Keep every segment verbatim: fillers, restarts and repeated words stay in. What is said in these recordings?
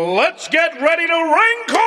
Let's get ready to wrinkle!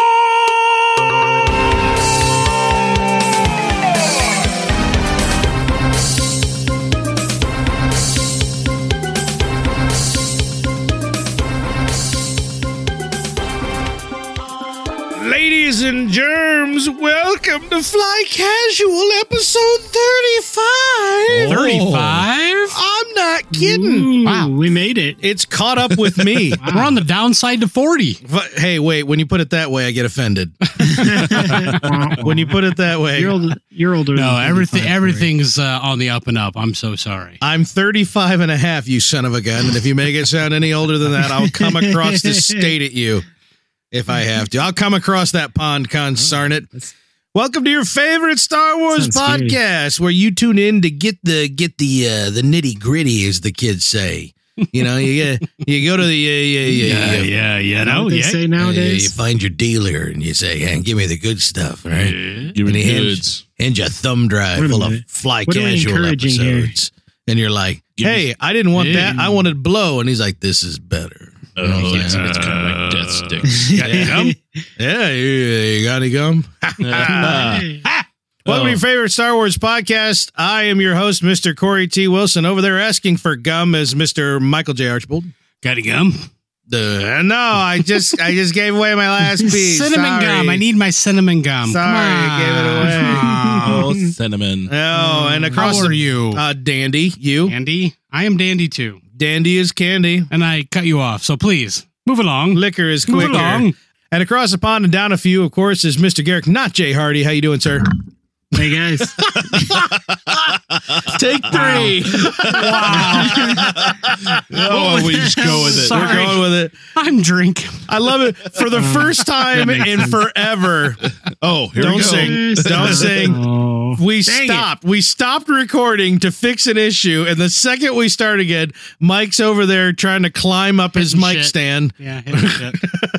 Ladies and germs, welcome to Fly Casual episode thirty-five. thirty-five? I'm not kidding. Ooh, Wow. We made it. It's caught up with me. Wow. We're on the downside to forty. But, hey, wait, when you put it that way, I get offended. When you put it that way. You're older. You're older. No, than everything thirty-five, everything's uh, on the up and up. I'm so sorry. I'm thirty-five and a half, you son of a gun. And if you make it sound any older than that, I'll come across this state at you if I have to. I'll come across that pond, consarn it. Welcome to your favorite Star Wars Sounds podcast, where you tune in to get the get the uh, the nitty gritty, as the kids say. You know, you uh, you go to the uh, yeah yeah yeah yeah, yeah. Know No, what they yeah. say Uh, you nowadays. find your dealer and you say, "Hey, give me the good stuff, all right?" Give And me he the hands, goods. hands you a thumb drive Wait a full of minute. Fly What are we Casual encouraging here? episodes, and you're like, Give me- "Hey, I didn't want Yeah. that. I wanted blow," and he's like, "This is better." Oh, Yeah. it's, it's kind of like death sticks. Got any gum? Yeah, you, you got any gum? Hey. Welcome Oh. to your favorite Star Wars podcast. I am your host, Mister Corey T. Wilson. Over there asking for gum is Mister Michael J. Archibald. Got any gum? Uh, no, I just I just gave away my last piece. Cinnamon Sorry. gum. I need my cinnamon gum. Sorry, Come I gave it away. on. Oh, cinnamon. Oh, and across How are the you? uh, Dandy, you. Dandy? I am Dandy too. Dandy is candy. And I cut you off, so please, move along. Liquor is Move quicker. along. And across the pond and down a few, of course, is Mister Garrick, not Jay Hardy. How you doing, sir? Hey guys. Take three. Oh, we just go with it. Sorry. We're going with it. I'm drinking. I love it. For the first time That makes in sense. forever, Oh, here Don't we go. sing. Don't sing. Oh. we Dang it. stopped. We stopped recording to fix an issue, and the second we start again, Mike's over there trying to climb up his Hitting mic shit. stand. Yeah, hit shit.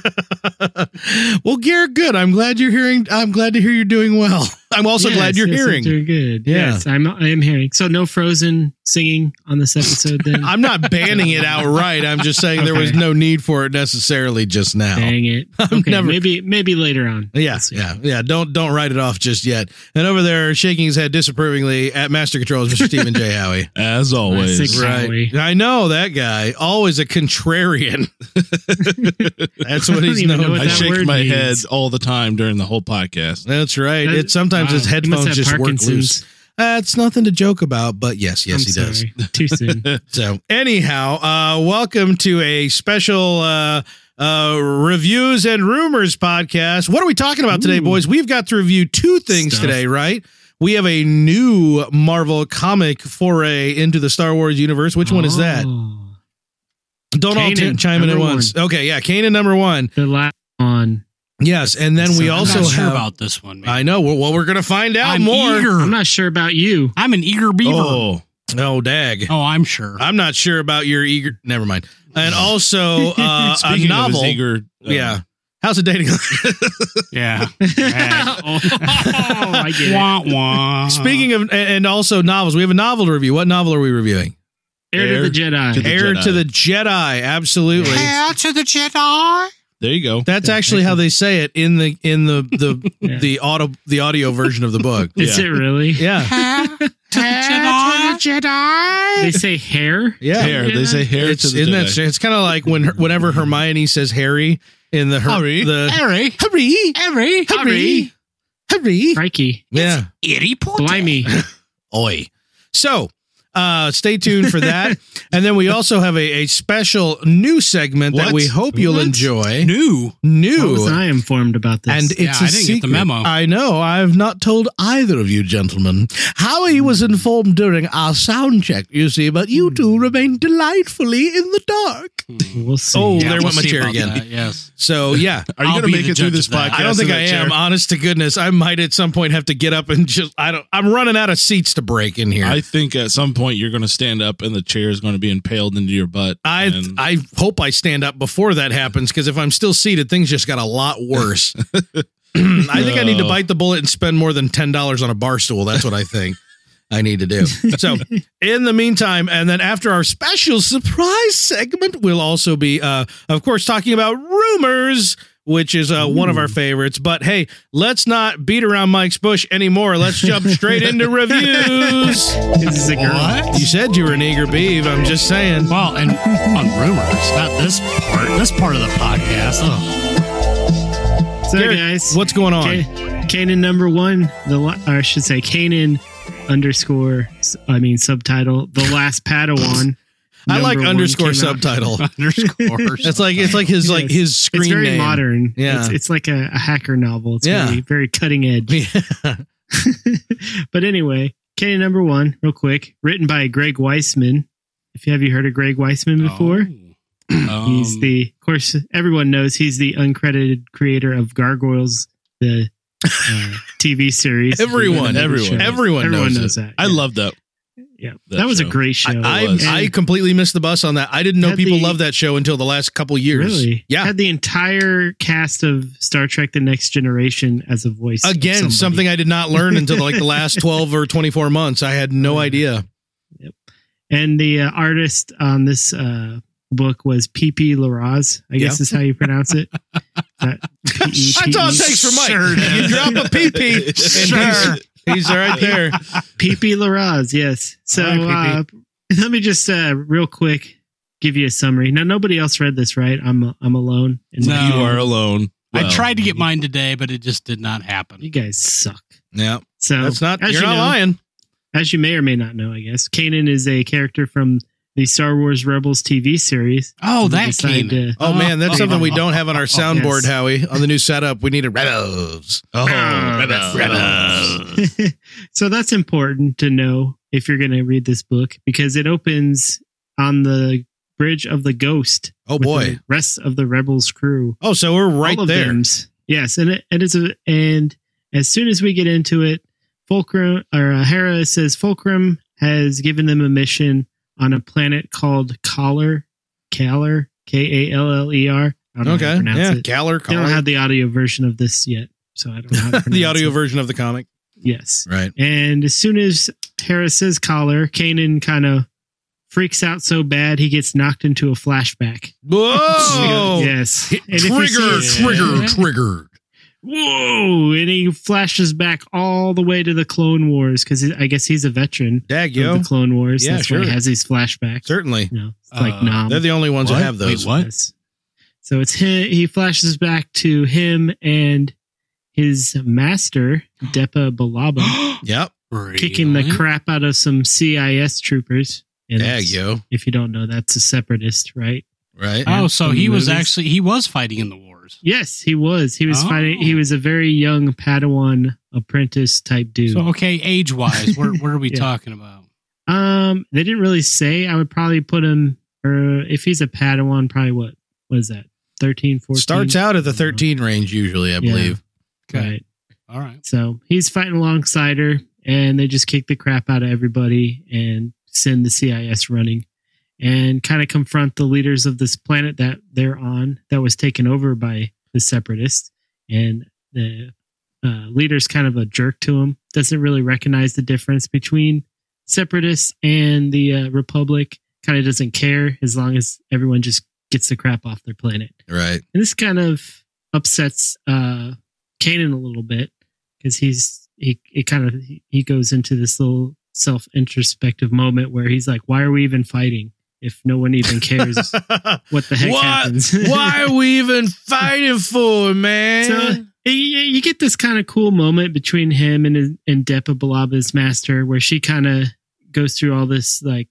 Well, Garrett, good. I'm glad you're hearing. I'm glad to hear you're doing well. I'm also Yes, glad you're yes, I'm hearing. doing good. Yeah. Yes, I'm. I am hearing. So no Frozen singing on this episode. Then. I'm not banning it outright. I'm just saying there was Okay. no need for it necessarily just now. Dang it. I'm Okay, never- maybe maybe later on. Yeah, We'll see. yeah, yeah. Don't don't write it off just yet. And over there, shaking his head disapprovingly at Master Controls, Mister Stephen J. Howie. As always. Classic. Right. Howie. I know that guy. Always a contrarian. That's what I don't he's even know known what I for. that shake word my means. head all the time during the whole podcast. That's right. That- It sometimes wow. his He must headphones have just work Parkinson's. loose. That's nothing to joke about, but yes, yes, I'm he does. sorry. Too soon. So anyhow, uh, welcome to a special uh, uh, reviews and rumors podcast. What are we talking about today, Ooh. boys? We've got to review two things Stuff. today, right? We have a new Marvel comic foray into the Star Wars universe. Which one is that? Oh, Don't all Kanan, t- chime in at number once. Okay, yeah, Kanan number one. the last one. Yes, and then we So I'm also I'm not sure have. about this one, man. I know. Well, well, we're going to find out I'm more. eager. I'm not sure about you. I'm an eager beaver. Oh, Oh, dag. Oh, I'm sure. I'm not sure about your eager. Never mind. And also uh, a speaking novel. of his eager, uh, Yeah. How's it dating? Yeah. oh, I get it. Wah, wah. Speaking of, and also novels, we have a novel to review. What novel are we reviewing? Heir to Heir the Jedi. to the- Heir Jedi. to the Jedi. Absolutely. Hail to the Jedi. There you go. That's actually how they say it in the in the the Yeah. the auto the audio version of the book. Is Yeah. it really? Yeah. Hail to the Jedi. They say hair. Yeah. Hair. They say hair It's to the isn't that Jedi. strange? It's kind of like when her- whenever Hermione says Harry in the her, Harry. the Harry. Harry Harry. Harry Harry. Crikey. Yeah. Itty potty. Blimey. Oi. So, uh, stay tuned for that. And then we also have a, a special new segment that What? we hope you'll What? enjoy. New. What New. was I informed about this? And it's Yeah, a I didn't get the secret. memo. I know. I've not told either of you gentlemen. Howie was informed during our sound check, you see, but you two remain delightfully in the dark. we'll see. Oh, Yeah, there we'll went my see chair about again. that, Yes. So, yeah. Are you I'll going to be make the it through judge this of that. podcast? I don't think in I that am. chair? Honest to goodness, I might at some point have to get up and just, I don't, I'm running out of seats to break in here. I think at some point you're going to stand up and the chair is going to be impaled into your butt. I and I hope I stand up before that happens, because if I'm still seated, things just got a lot worse. I think I need to bite the bullet and spend more than ten dollars on a bar stool. That's what I think. I need to do. So in the meantime, and then after our special surprise segment, we'll also be, uh, of course, talking about rumors, which is uh, one of our favorites. But hey, let's not beat around Mike's bush anymore. Let's jump straight into reviews. This is a girl. What? You said you were an eager beav. I'm just saying. Well, and on rumors, not this part. This part of the podcast. Ugh. So, Garrett, guys, what's going on? Ka- Kanan number one, the la- or I should say Kanan underscore, I mean subtitle, the last Padawan. I like number one underscore came out. subtitle. Underscore. It's like it's like his like Yes. his screen It's very name. modern. Yeah. It's, it's like a, a hacker novel. It's Yeah. very, very cutting edge. Yeah. But anyway, Kanan number one, real quick, written by Greg Weisman. If you have you heard of Greg Weisman before? Oh. He's Um, the, of course, everyone knows he's the uncredited creator of Gargoyles, the uh, T V series. Everyone, everyone, everyone knows knows it. that. I yeah. love that. Yeah, that that, was show. a great show. I was. I, I And completely missed the bus on that. I didn't know Had people the- loved that show until the last couple years. really, Yeah. had the entire cast of Star Trek: The Next Generation as a voice. of Again, somebody. something I did not learn until like the last twelve or twenty-four months. I had no idea. And the uh, artist on this uh, book was P P Larraz, I guess Yeah. is how you pronounce it. That P E P E That's all it takes for Mike. Sure You does. drop a pee-pee and Sure. he's, he's right there. P P Larraz, yes. So All right, uh, let me just uh, real quick give you a summary. Now, nobody else read this, right? I'm I'm alone. And No. You are alone. I Well, tried to get mine today, but it just did not happen. You guys suck. Yeah, So that's not. as You're you not know, lying. As you may or may not know, I guess Kanan is a character from the Star Wars Rebels T V series. Oh, So they that decided came. to- Oh man, that's oh, something we oh, don't have on our soundboard, yes. Howie. On the new setup, we needed rebels. Oh, Rebels. rebels. So that's important to know if you're going to read this book because it opens on the bridge of the Ghost. Oh with boy. the rest of the Rebels crew. Oh, so we're right All of there. them's- Yes, and it, it is a, and as soon as we get into it, Fulcrum or uh, Hera says Fulcrum has given them a mission on a planet called Collar, Kaller, K A L L E R. I don't know how Okay, to pronounce yeah, it. Galler, They don't have the audio version of this yet, so I don't know how to pronounce the audio it. version of the comic. Yes. Right. And as soon as Hera says Collar, Kanan kind of freaks out so bad he gets knocked into a flashback. Whoa! Yes. And if you Trigger, see- trigger, trigger. Whoa! And he flashes back all the way to the Clone Wars because I guess he's a veteran Dag, of yo. the Clone Wars. Yeah, That's why sure. he has these flashbacks. Certainly. You know, it's Uh, like Nom. They're the only ones What? that have those. Wait, what? Yes. So it's him. He flashes back to him and his master, Depa Balaba, Yep. kicking the Really? crap out of some C I S troopers. And Dag, it's- yo. if you don't know, that's a separatist, right? Right. Oh, so From he the was movies. actually he was fighting in the wars. Yes, he was. He was Oh. fighting. He was a very young Padawan apprentice type dude. So okay, age wise, where where are we Yeah. talking about? Um, they didn't really say. I would probably put him, or if he's a Padawan, probably what? What is that? thirteen, fourteen Starts out at the thirteen range usually, I believe. Okay, Right. all right. So he's fighting alongside her, and they just kick the crap out of everybody and send the C I S running, and kind of confront the leaders of this planet that they're on that was taken over by the Separatists. And the uh, leader's kind of a jerk to him. Doesn't really recognize the difference between Separatists and the uh, Republic. Kind of doesn't care as long as everyone just gets the crap off their planet. Right. And this kind of upsets uh Kanan a little bit because he's he it kind of he goes into this little self introspective moment where he's like, why are we even fighting if no one even cares what the heck what? happens? Why are we even fighting for, man? So you, you get this kind of cool moment between him and his, and Depa Balaba's master where she kind of goes through all this like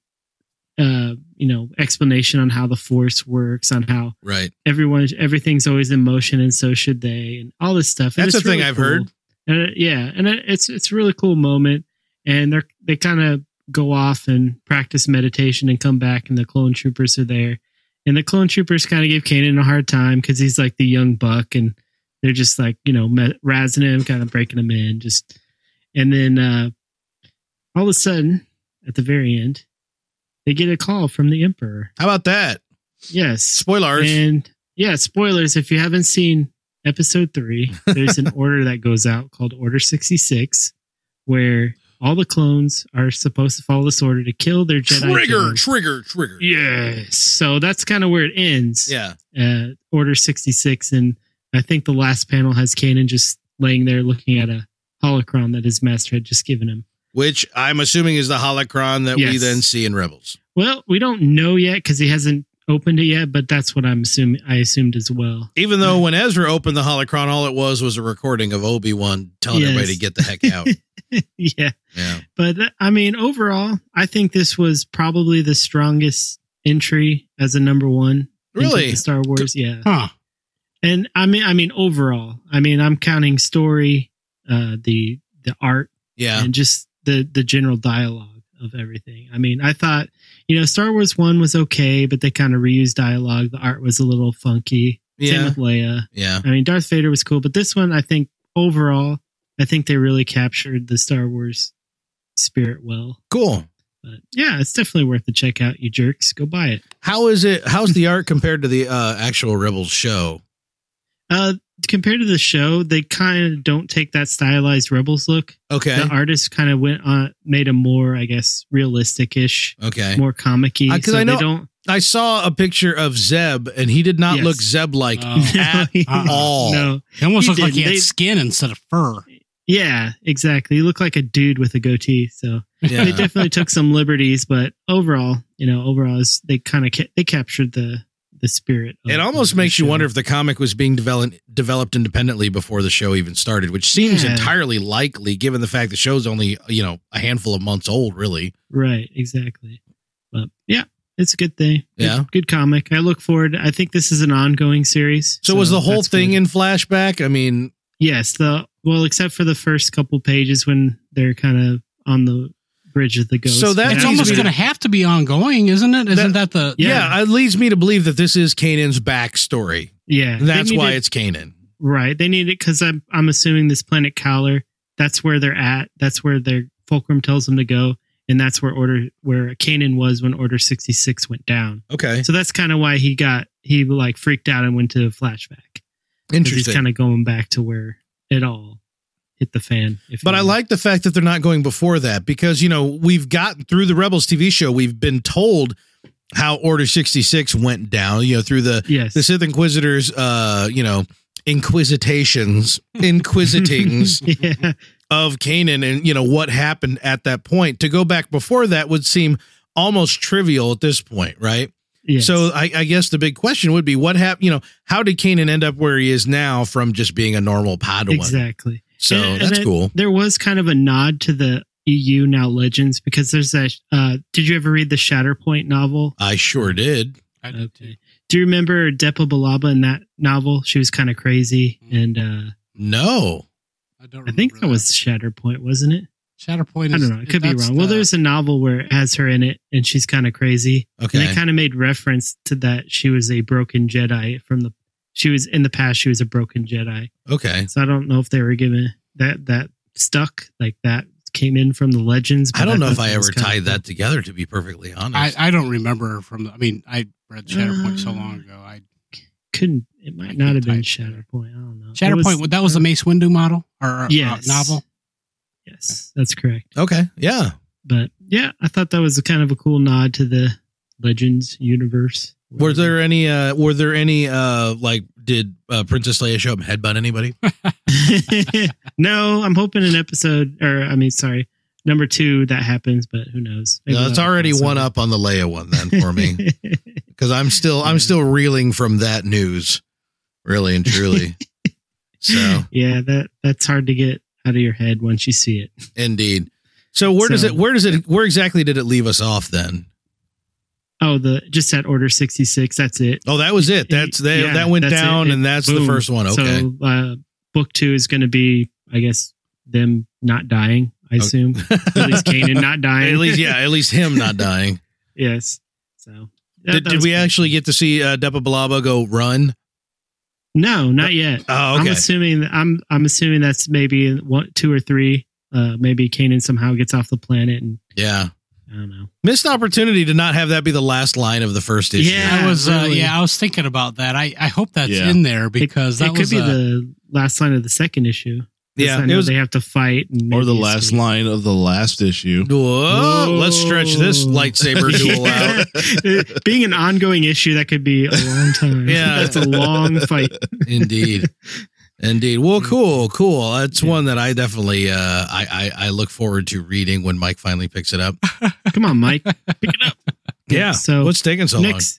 uh you know explanation on how the Force works, on how right. everyone everything's always in motion and so should they, and all this stuff. And That's it's a thing really I've cool. heard. And it- yeah, and it, it's it's a really cool moment. And they're they kind of go off and practice meditation and come back, and the clone troopers are there. And the clone troopers kind of give Kanan a hard time because he's like the young buck, and they're just like you know me- razzing him, kind of breaking him in. Just and then uh, all of a sudden, at the very end, they get a call from the Emperor. How about that? Yes, Spoilers. and yeah, spoilers. If you haven't seen episode three, there's an order that goes out called Order sixty-six, where all the clones are supposed to follow this order to kill their Jedi. Trigger, generals. trigger, trigger. Yes. So that's kind of where it ends. Yeah. Uh, Order sixty-six, and I think the last panel has Kanan just laying there looking at a holocron that his master had just given him. Which I'm assuming is the holocron that Yes. we then see in Rebels. Well, we don't know yet because he hasn't opened it yet, but that's what I'm assuming. I assumed as well. Even though when Ezra opened the holocron, all it was was a recording of Obi-Wan telling Yes. everybody to get the heck out. Yeah. Yeah. But uh, I mean, overall, I think this was probably the strongest entry as a number one. into Really? the Star Wars, yeah. Huh. And I mean, I mean, overall, I mean, I'm counting story, uh, the the art, Yeah. and just the the general dialogue of everything. I mean, I thought, you know, Star Wars one was okay, but they kind of reused dialogue. The art was a little funky. Same Yeah. with Leia. Yeah. I mean, Darth Vader was cool, but this one, I think overall, I think they really captured the Star Wars spirit well. Cool. But yeah, it's definitely worth the check out, you jerks. Go buy it. How is it? How's the art compared to the uh, actual Rebels show? Uh, compared to the show, they kind of don't take that stylized Rebels look. Okay. The artist kind of went on, made a more, I guess, realistic-ish, Okay. more comic-y. Uh, 'cause so I know- they don't. I saw a picture of Zeb, and he did not Yes. look Zeb-like Oh. at Uh-uh. all. No. It almost He looked like he didn't. had They- skin instead of fur. Yeah, exactly. You look like a dude with a goatee. So Yeah. they definitely took some liberties, but overall, you know, overall, is they kind of ca- they captured the the spirit. Of It almost the makes you show. wonder if the comic was being developed developed independently before the show even started, which seems Yeah. entirely likely given the fact the show's only, you know, a handful of months old, really. Right, exactly. But yeah, it's a good thing. Good- Yeah. good comic. I look forward. I think this is an ongoing series. So, was the whole that's thing good. in flashback? I mean, Yes, the well, except for the first couple pages when they're kind of on the bridge of the ghost. So that But It's leads almost me going to have to be ongoing, isn't it? Isn't that, the yeah. Yeah. it leads me to believe that this is Kanan's backstory. yeah, And that's they why needed- it's Kanan. right. They need it because I'm I'm assuming this planet Kyler. That's where they're at. That's where their Fulcrum tells them to go, and that's where order where Kanan was when Order sixty-six went down. Okay. So that's kind of why he got he like freaked out and went to a flashback. 'Cause He's Interesting. kind of going back to where it all hit the fan. If But you I will. like the fact that they're not going before that because, you know, we've gotten through the Rebels T V show. We've been told how Order sixty-six went down, you know, through the, yes, the Sith Inquisitors, uh, you know, inquisitations, inquisitings yeah, of Kanan and, you know, what happened at that point. To go back before that would seem almost trivial at this point, right? yes. So I, I guess the big question would be what happened, you know, how did Kanan end up where he is now from just being a normal Padawan? exactly. So And- and that's it- cool. There was kind of a nod to the E U now Legends because there's that. Uh, did you ever read the Shatterpoint novel? I sure did. I did too. Okay. Do you remember Depa Billaba in that novel? She was kind of crazy, and uh, No. I don't. I think remember that was Shatterpoint, wasn't it? Shatterpoint. I Is, don't know. It could be that's wrong. Well, the- there's a novel where it has her in it, and she's kind of crazy. Okay. And they kind of made reference to that she was a broken Jedi from the. She was in the past. She was a broken Jedi. Okay. So I don't know if they were given that that stuck like that came in from the Legends. I don't know if thought I that was ever kinda tied cool. that together, to be perfectly honest. I, I don't remember from. The, I mean, I read Shatterpoint so Uh, long ago. I Couldn't it might I not can't have been type together. Shatterpoint. I don't know. It Shatterpoint. that was the Mace Windu model or uh, Yes. novel. Yes, that's correct. okay. Yeah. But yeah, I thought that was a kind of a cool nod to the Legends universe. Were there any, uh, were there any, uh, like, did uh, Princess Leia show up and headbutt anybody? No, I'm hoping an episode, or I mean, sorry, number two that happens, but who knows? Maybe No, it's that'll already cross one over. up on the Leia one then for me. Because I'm still, I'm Yeah. still reeling from that news, really and truly. So Yeah, that that's hard to get out of your head once you see it. indeed. So where does So- it, where does it, where exactly did it leave us off then? Oh, the just at Order sixty-six. That's it. Oh, that was it. That's that, Yeah, that went that's it. down, It- and that's the boom. first one. Okay. So uh, book two is going to be, I guess, them not dying. I Okay. assume at least Kanan not dying. at least, yeah, at least him not dying. Yes. So that- Did, that did was we cool. actually get to see uh, Depa Billaba go run? No, not yet. Oh, I'm okay. assuming I'm I'm assuming that's maybe one, two or three. Uh, maybe Kanan somehow gets off the planet, and Yeah. I don't know. Missed opportunity to not have that be the last line of the first issue. Yeah. I was. Uh, really. yeah, I was thinking about that. I, I hope that's Yeah. in there because It, that it could was be uh, the last line of the second issue. Yeah, I it know was. they have to fight. And Or the maybe last escape. line of the last issue. Whoa, let's stretch this Whoa. lightsaber duel out. Yeah. Being an ongoing issue, that could be a long time. Yeah. That's a long fight. Indeed. Indeed. Well, cool, cool. That's one that I definitely uh I, I I look forward to reading when Mike finally picks it up. Come on, Mike. Pick it up. Yeah. So what's taking so next.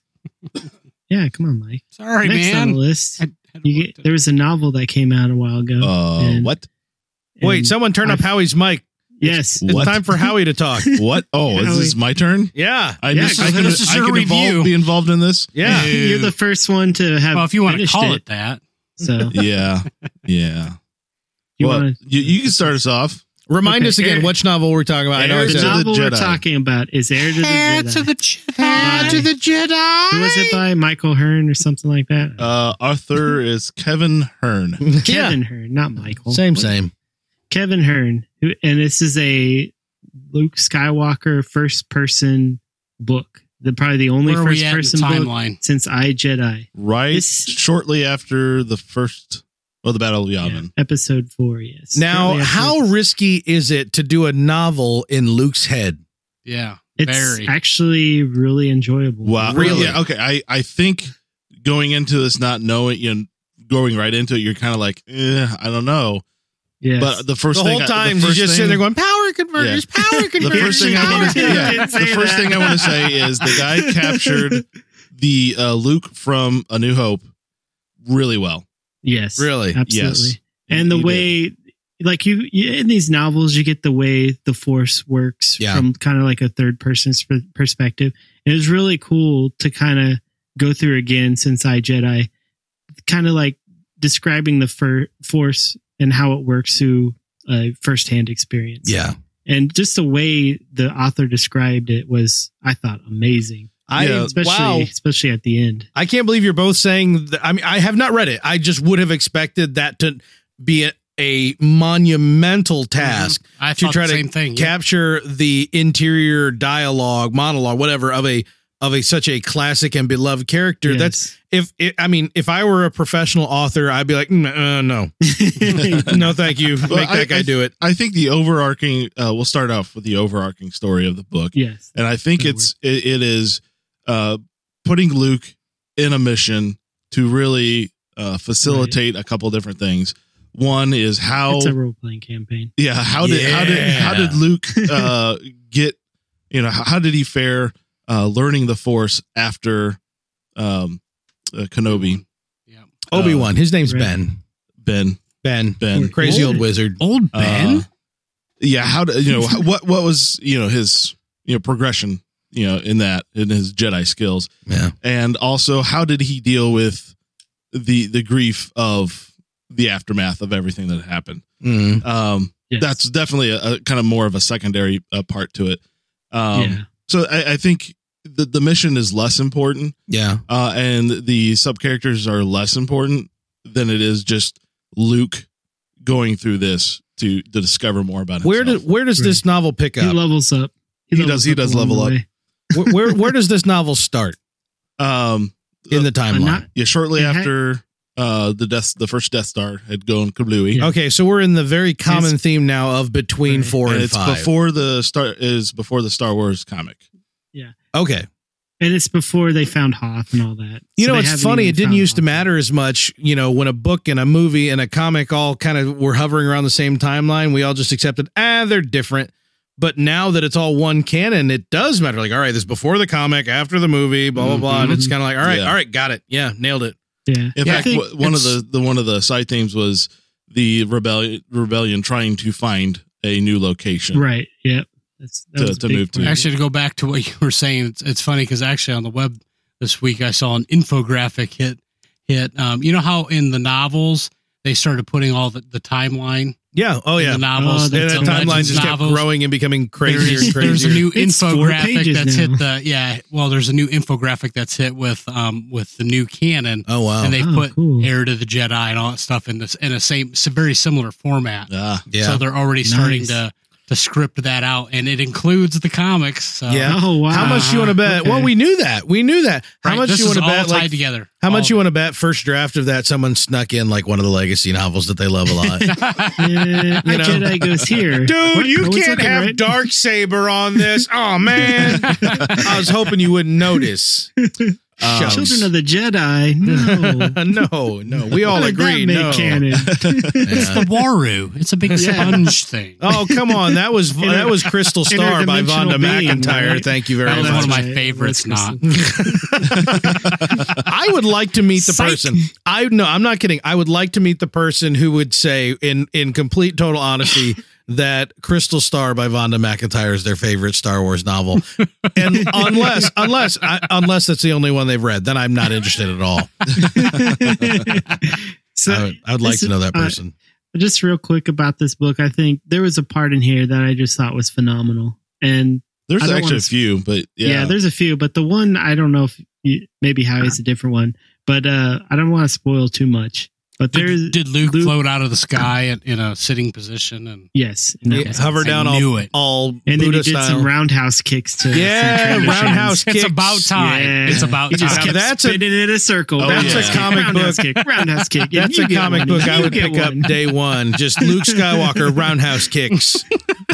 Yeah, come on, Mike. Sorry, next on the man. list, I, I don't you want get, to- there was a novel that came out a while ago. Uh, and- what? long? Wait, and someone turn up I've- Howie's mic. Yes. It's What? time for Howie to talk. What? Oh, is this my turn? Yeah. I, Yeah, just, go I ahead. can, This is I your can involve, review. be involved in this? Yeah. You're the first one to have. well, if you want to finished call it, it that. so Yeah. Yeah. you well, want you, you can start us off. Remind Okay, us again Eric- which novel we're talking about. I know Heir I the to said- the novel we're Jedi. talking about is Heir to the Heir Jedi. to the Heir to Jedi. Jedi. Who was it by? Michael Hearn or something like that? Uh, Arthur is Kevin Hearn. Kevin Hearn, not Michael. Same, What? same. Kevin Hearn, who, and this is a Luke Skywalker first person book. The probably the only Where are we first at in the person book timeline? since I Jedi. Right This- shortly after the first, well, the Battle of Yeah, Yavin. episode four, yes. Now, Shortly after how this. risky is it to do a novel in Luke's head? Yeah, it's very. actually really enjoyable. Wow. Really? Yeah, okay. I, I think going into this, not knowing, you know, going right into it, you're kind of like, eh, I don't know. Yes. But the first The thing whole I- time the you're first just thing- sitting there going, power converters, power The converters. first thing I power want to converters." yeah, Didn't the say first that. thing I want to say is the guy captured the uh, Luke from A New Hope really well. Yes. Really? Absolutely. Yes. And the He way, like you, you, in these novels, you get the way the Force works Yeah. from kind of like a third person's per- perspective. And it was really cool to kind of go through again since I Jedi, kind of like describing the fir- Force and how it works through a firsthand experience. Yeah. And just the way the author described it was, I thought, amazing. I, Yeah. Especially, wow. especially at the end. I can't believe you're both saying that. I mean, I have not read it. I just would have expected that to be a, a monumental task I to thought try the to same thing. yeah. capture the interior dialogue, monologue, whatever of a of a such a classic and beloved character. Yes. That's if it, I mean, if I were a professional author, I'd be like, mm, uh, no, no, thank you. Make Well, that I- guy I- do it. I think the overarching, uh, we'll start off with the overarching story of the book. Yes. And I think Good it's, it, it is uh, putting Luke in a mission to really uh, facilitate a couple different things. One is how, It's a role playing campaign. yeah, how did, how did, how did Luke uh, get, you know, how, how did he fare uh, learning the Force after um, uh, Kenobi? Yeah. Obi-Wan. His name's Right. Ben. Ben, Ben. Ben. Crazy Old. old wizard. Old Ben. Uh, yeah, how do you know what what was you know his you know progression you know in that in his Jedi skills, Yeah. and also how did he deal with the the grief of the aftermath of everything that happened? Mm. Um, Yes. That's definitely a, a kind of more of a secondary uh, part to it. Um, yeah. So I, I think the the mission is less important, Yeah. uh, and the sub characters are less important than it is just Luke going through this to to discover more about Where himself. did where does this novel pick He up? levels up. He levels does- he does along level the up. way. where, where where does this novel start um in the Uh, timeline? not- yeah shortly It had- after uh the death the first Death Star had gone kablooey. Yeah. Okay, so we're in the very common It's- theme now of between Right. four and and, it's five. before the star is before the Star Wars comic. Okay. And it's before they found Hoth and all that. You So know, they it's haven't funny. even It didn't found used to Hoth. matter as much, you know, when a book and a movie and a comic all kind of were hovering around the same timeline. We all just accepted, ah, they're different. But now that it's all one canon, it does matter. Like, all right, this is before the comic, after the movie, blah, blah, blah. And it's kind of like, all right, Yeah. all right, got it. Yeah, nailed it. Yeah. In Yeah, I fact, think w- one of it's- the, the one of the side themes was the rebellion rebellion trying to find a new location. Right. Yep. That's, that To- was a to big move to. part. Actually, to go back to what you were saying, it's, it's funny because actually on the web this week I saw an infographic hit hit. Um, you know how in the novels they started putting all the, the timeline Yeah. Oh, in yeah. the novels. Oh, And that's that the timeline Legends just kept novels. growing and becoming There crazier is- and crazier. There's a new It's four infographic pages that's now. hit the yeah. Well, there's a new infographic that's hit with um with the new canon, oh, wow. and they Oh, put cool. Heir to the Jedi and all that stuff in this in a same s- very similar format. Ah, yeah. So they're already starting Nice. to to script that out, and it includes the comics. So. Yeah. Oh wow! How much you want to bet? Okay. Well, we knew that. We knew that. How Right, much this you want is to bet? all tied Like, together. how All much of you it. want to bet? First draft of that, someone snuck in like one of the legacy novels that they love a lot. Yeah, You know? Jedi goes here, Dude, What- you what's can't looking have right? Darksaber on this. Oh man, I was hoping you wouldn't notice. Um, Children of the Jedi. No, no, no, we all How did agree. that make No. canon? It's Yeah. the Waru. It's a big Yeah. sponge thing. Oh come on, that was Inter- that was Crystal Star by Vonda interdimensional being, McIntyre. right? Thank you very That was much. one of my Right. favorites. That's Not. I would like to meet the Psych. person. I no, I'm not kidding. I would like to meet the person who would say, in in complete total honesty, that Crystal Star by Vonda McIntyre is their favorite Star Wars novel. And unless unless I, unless that's the only one they've read, then I'm not interested at all. So I would, I would like this to know is- that uh, person. just real quick about this book, I think there was a part in here that I just thought was phenomenal, and There's I don't actually wanna a few, but yeah. yeah. there's a few, but the one I don't know if you, maybe Howie's a different one, but uh, I don't want to spoil too much. But there's Did, did Luke, Luke- float out of the sky in, in a sitting position? And yes, and, Yeah, that was- hover I down knew all, it. all and then Buddha he did style. some roundhouse kicks to Yeah, some transitions. roundhouse it's kicks. about time. Yeah. It's about He just time. kept That's a- spinning in a circle. Oh, that's roundhouse a kick, comic roundhouse book. kick, roundhouse kick. and That's you a get comic one, book and I you would get pick one. up day one. Just Luke Skywalker roundhouse kicks.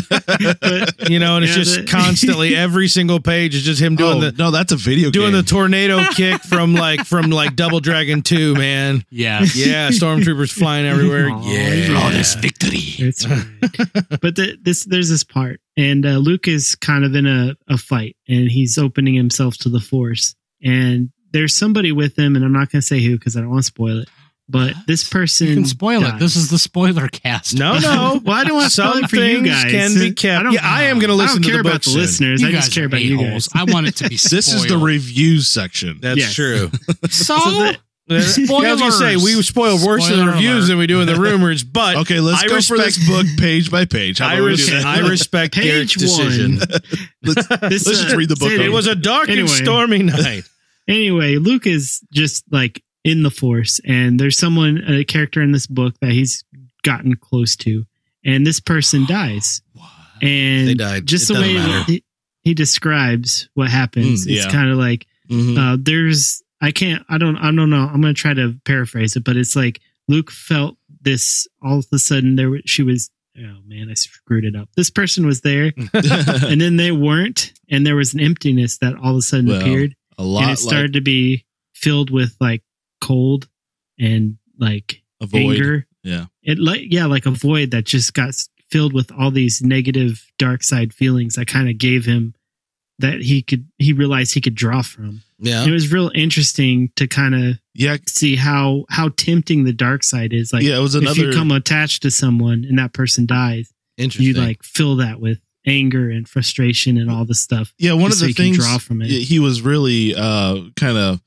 But, You know, and it's Yeah, just the- constantly every single page is just him doing oh, the no, that's a video doing game. the tornado kick from like from like Double Dragon two, man. Yeah. Yeah, stormtroopers flying everywhere. Aw, Yeah. Flawless victory. That's right. But the, this there's this part, and uh, Luke is kind of in a, a fight, and he's opening himself to the Force, and there's somebody with him, and I'm not going to say who because I don't want to spoil it. But this person You can spoil dies. it. This is the spoiler cast. No, no. Well, I don't want to spoil Some it for you things guys. can be kept. I don't, Yeah, I am going to I listen don't to care the book about the soon. listeners. You I guys just care are about you a-holes. guys. I want it to be spoiled. This is the reviews section. That's Yes. true. So, So the- Yeah, I was going to say, we spoil worse in the Spoiler reviews alert. than we do in the rumors, but Okay, let's I go respect, for this book page by page. How I, about we res- do that? I respect Garrett's Page one. decision. let's, This, let's just uh, read the book. say It was a dark and Anyway. stormy night. Anyway, Luke is just like in the Force, and there's someone, a character in this book that he's gotten close to, and this person dies. And They died. just It the way doesn't that matter. he, he describes what happens, Mm, it's yeah. kind of like Mhm. uh, there's I can't I don't I don't know I'm gonna try to paraphrase it, but it's like Luke felt this all of a sudden there was- she was oh man I screwed it up. This person was there, and then they weren't, and there was an emptiness that all of a sudden Well, appeared. a lot And it started like to be filled with like cold and like a void. anger. Yeah. It like yeah, like a void that just got s- filled with all these negative dark side feelings that kind of gave him that he could he realized he could draw from. Yeah. It was real interesting to kind of Yeah, see how how tempting the dark side is. Like yeah. It was if another. you come attached to someone and that person dies, Interesting. you like fill that with anger and frustration and all this stuff. yeah, one just of so the you can things draw from it. he was really uh, kind of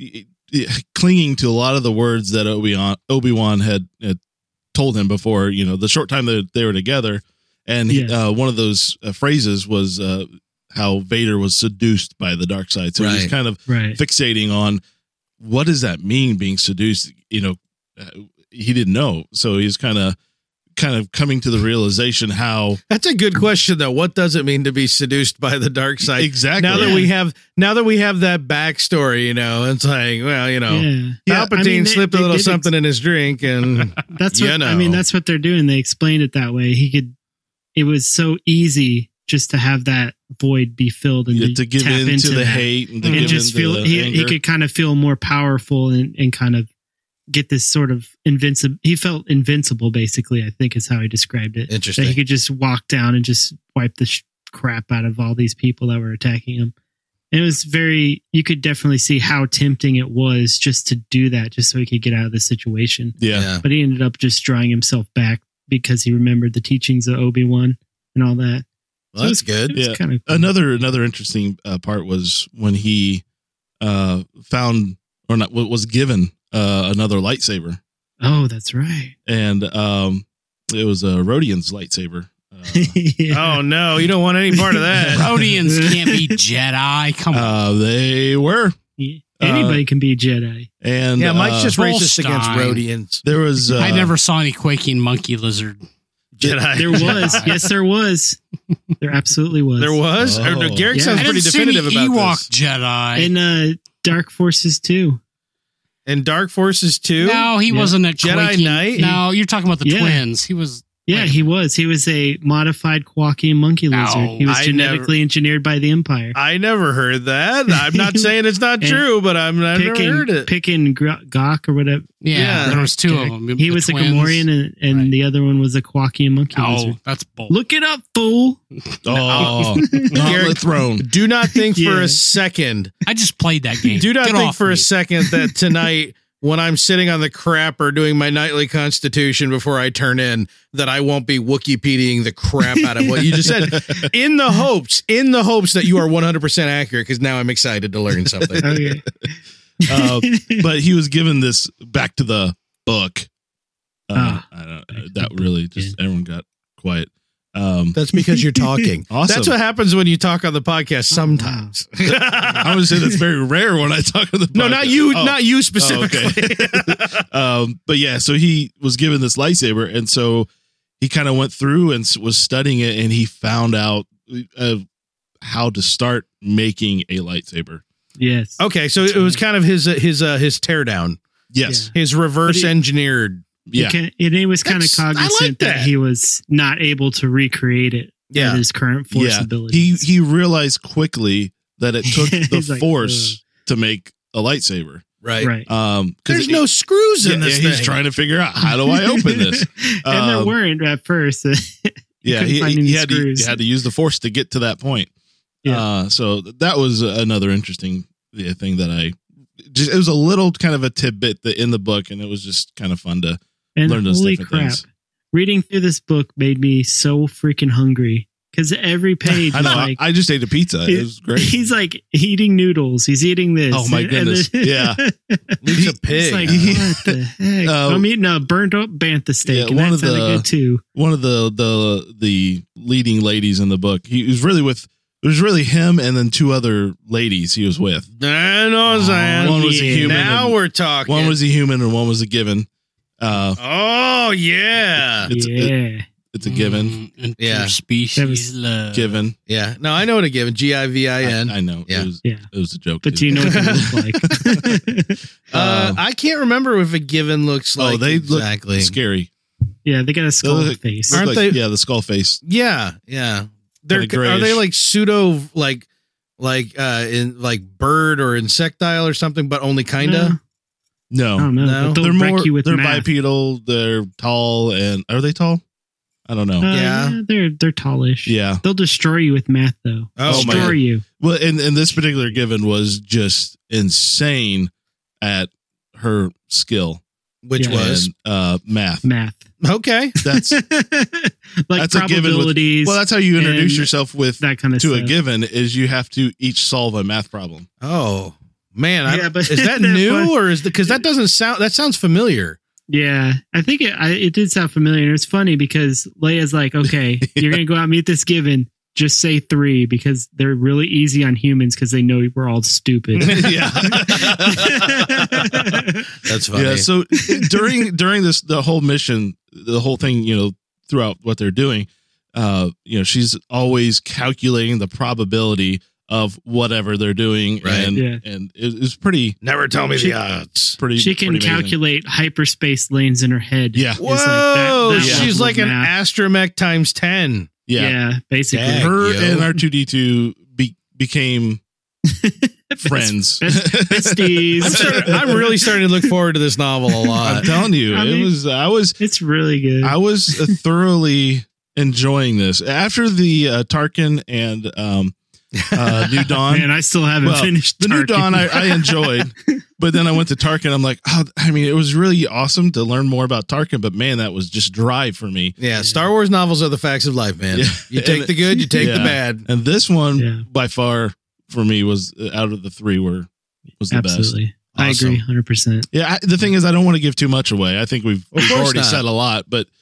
clinging to a lot of the words that Obi-Wan, Obi-Wan had, had told him before, you know, the short time that they were together. And he- Yeah. uh, one of those uh, phrases was uh, how Vader was seduced by the dark side. So he was Right. kind of Right. fixating on what does that mean, being seduced? You know, uh, he didn't know. So he's kind of kind of coming to the realization how That's a good question, though. What does it mean to be seduced by the dark side? exactly Now that Yeah. we have, now that we have that backstory, you know, it's like, well, you know, Yeah. Yeah, Palpatine I mean, they- slipped a they little did ex- something in his drink, and That's You what I know. mean. That's what they're doing. They explained it that way. He could. It was so easy just to have that void be filled and you to, to give tap in into to the that. hate and to and give just in to feel the he, anger. he could kind of feel more powerful and, and kind of get this sort of invincible. He felt invincible, basically. I think is how he described it. Interesting. That he could just walk down and just wipe the sh- crap out of all these people that were attacking him. And it was very. You could definitely see how tempting it was just to do that, just so he could get out of the situation. yeah. yeah. But he ended up just drawing himself back because he remembered the teachings of Obi-Wan and all that. Well, that's good. It was Yeah. kind of Another another interesting uh, part was when he uh, found or not was given uh, another lightsaber, Oh, that's right. and um, it was a Rodian's lightsaber. Uh, Yeah. Oh no, you don't want any part of that. Rodians can't be Jedi. Come on. uh, they were, Yeah. Anybody can be Jedi. and Yeah, Mike's uh, just racist Holstein. against Rhodians. there was. Uh, I never saw any quaking monkey lizard. Jedi. There was. Yes, there was. There absolutely was. There was? Oh. Or, Garrick Yeah. sounds I pretty didn't see any definitive about Ewok this. Jedi. In uh, Dark Forces too. And Dark Forces two? no, he Yeah. wasn't a Jedi quaking- Knight? No, you're talking about the Yeah. twins. He was. Yeah, Wait. he was. He was a modified Quakian monkey lizard. No, he was I genetically engineered by the Empire. I never heard that. I'm not saying it's not And true, but I'm, I've never Picking, heard it. picking Gro- Gok or whatever. Yeah, Yeah. there was two of them. He The was a twins. Gamorrean, and, and Right. the other one was a Quakian monkey Oh, lizard. that's bold. Look it up, fool. Oh, Garrick- Gauntlet Throne. Do not think for Yeah. a second. I just played that game. Do not Get think off for me. a second that tonight, when I'm sitting on the crapper doing my nightly constitution before I turn in, that I won't be Wikipediaing the crap out of what you just said. In the hopes, in the hopes that you are one hundred percent accurate, because now I'm excited to learn something. Okay. Uh, but he was given this back to the book. Uh, Ah, I don't, back to that the really book, just yeah. everyone got quiet. Um, That's because you're talking. Awesome. That's what happens when you talk on the podcast sometimes. I would say that's very rare when I talk on the podcast. No, not you, Oh. not you Oh, specifically. okay. um, but yeah, so he was given this lightsaber, and so he kind of went through and s- was studying it, and he found out uh, how to start making a lightsaber. Yes. Okay, so it was kind of his uh, his uh, his teardown, Yes, his reverse But he- engineered. yeah, He can, and he was kind of That's- I like cognizant that. that. he was not able to recreate it Yeah. at his current force yeah. He abilities. he realized quickly that it took the He's like, force to make a lightsaber. Right. right. Um, because There's no screws yeah, in this yeah, he's thing. trying to figure out how do I open this. and there Um, weren't at first. Yeah, couldn't he, find he any had to, he screws. had to use the force to get to that point. Yeah. Uh, so that was another interesting yeah, thing that I just, it was a little kind of a tidbit that in the book, and it was just kind of fun to And learn those holy different crap, things. reading through this book made me so freaking hungry because every page I know. is I- like I, just ate a pizza. It was great. he's like eating noodles. He's eating this. Oh, my and goodness. then- Yeah. He's a It's pig. like, He- what the heck? Uh, I'm eating a burnt up bantha steak, Yeah, and one that of sounded the- good too. One of the the the leading ladies in the book. He was really with. It was really him and then two other ladies he was with. I know what I'm saying. One was a yeah. human. Now and- we're talking. One was a human and one was a given. Uh, Oh yeah, it's yeah. it's a given. Mm, Yeah. Interspecies That was- love. Given. yeah. No, I know what a given. G I V I I, N. I know. Yeah. It was, Yeah. it was a joke. But too. do you know what they look like? Uh, Um, I can't remember if a given looks oh, like they exactly. look scary. yeah, they got a skull They look- face. Look Aren't like- they- Yeah, the skull face. Yeah, yeah. They're Kinda are they grayish. like pseudo like like uh in like bird or insectile or something, but only kinda. No, I don't know. No. but they'll they're wreck more. you with They're math. bipedal. They're tall, and are they tall? I don't know. Uh, Yeah. yeah, they're they're tallish. yeah. They'll destroy you with math, though. Oh, destroy man. you. Well, and, and this particular given was just insane at her skill, Which Yeah. was and, uh, math. Math. okay. That's like That's a given with- probabilities. well. That's how you introduce and yourself with that kind of to stuff. a given is you have to each solve a math problem. Oh man, I, Yeah, but- is that that new fun- or is because that doesn't sound that sounds familiar. Yeah, I think it, I, it did sound familiar. And it's funny because Leia's like, okay, you're going to go out and meet this given. Just say three because they're really easy on humans because they know we're all stupid. yeah. That's funny. Yeah. So during during this the whole mission, the whole thing, you know, throughout what they're doing, uh, you know, she's always calculating the probability of whatever they're doing, Right. and Yeah. and it, it's pretty Never tell me She- the odds. pretty. She can pretty amazing. calculate hyperspace lanes in her head. Yeah. It's Whoa, like that- that she's level like of an math. astromech times ten. Yeah, Yeah. basically. Dang. Her yo. and R two D two be, became friends. Best- besties. I'm, starting, I'm really starting to look forward to this novel a I'm lot. telling you, I it mean- was. I was. It's really good. I was thoroughly enjoying this after the uh, Tarkin and um, uh, New Dawn. Man, I still haven't Well, finished the New Tarkin. Dawn I, I enjoyed, but then I went to Tarkin. I'm like, oh, I mean, it was really awesome to learn more about Tarkin, but man, that was just dry for me. Yeah, Star Wars novels are the facts of life, man. Yeah. You take And- the good, you take the Yeah. bad. And this one, Yeah. by far, for me, was uh, out of the three, were was the best. Absolutely. I Awesome. agree one hundred percent. Yeah, I, the thing is, I don't want to give too much away. I think we've, we've course already not. said a lot, but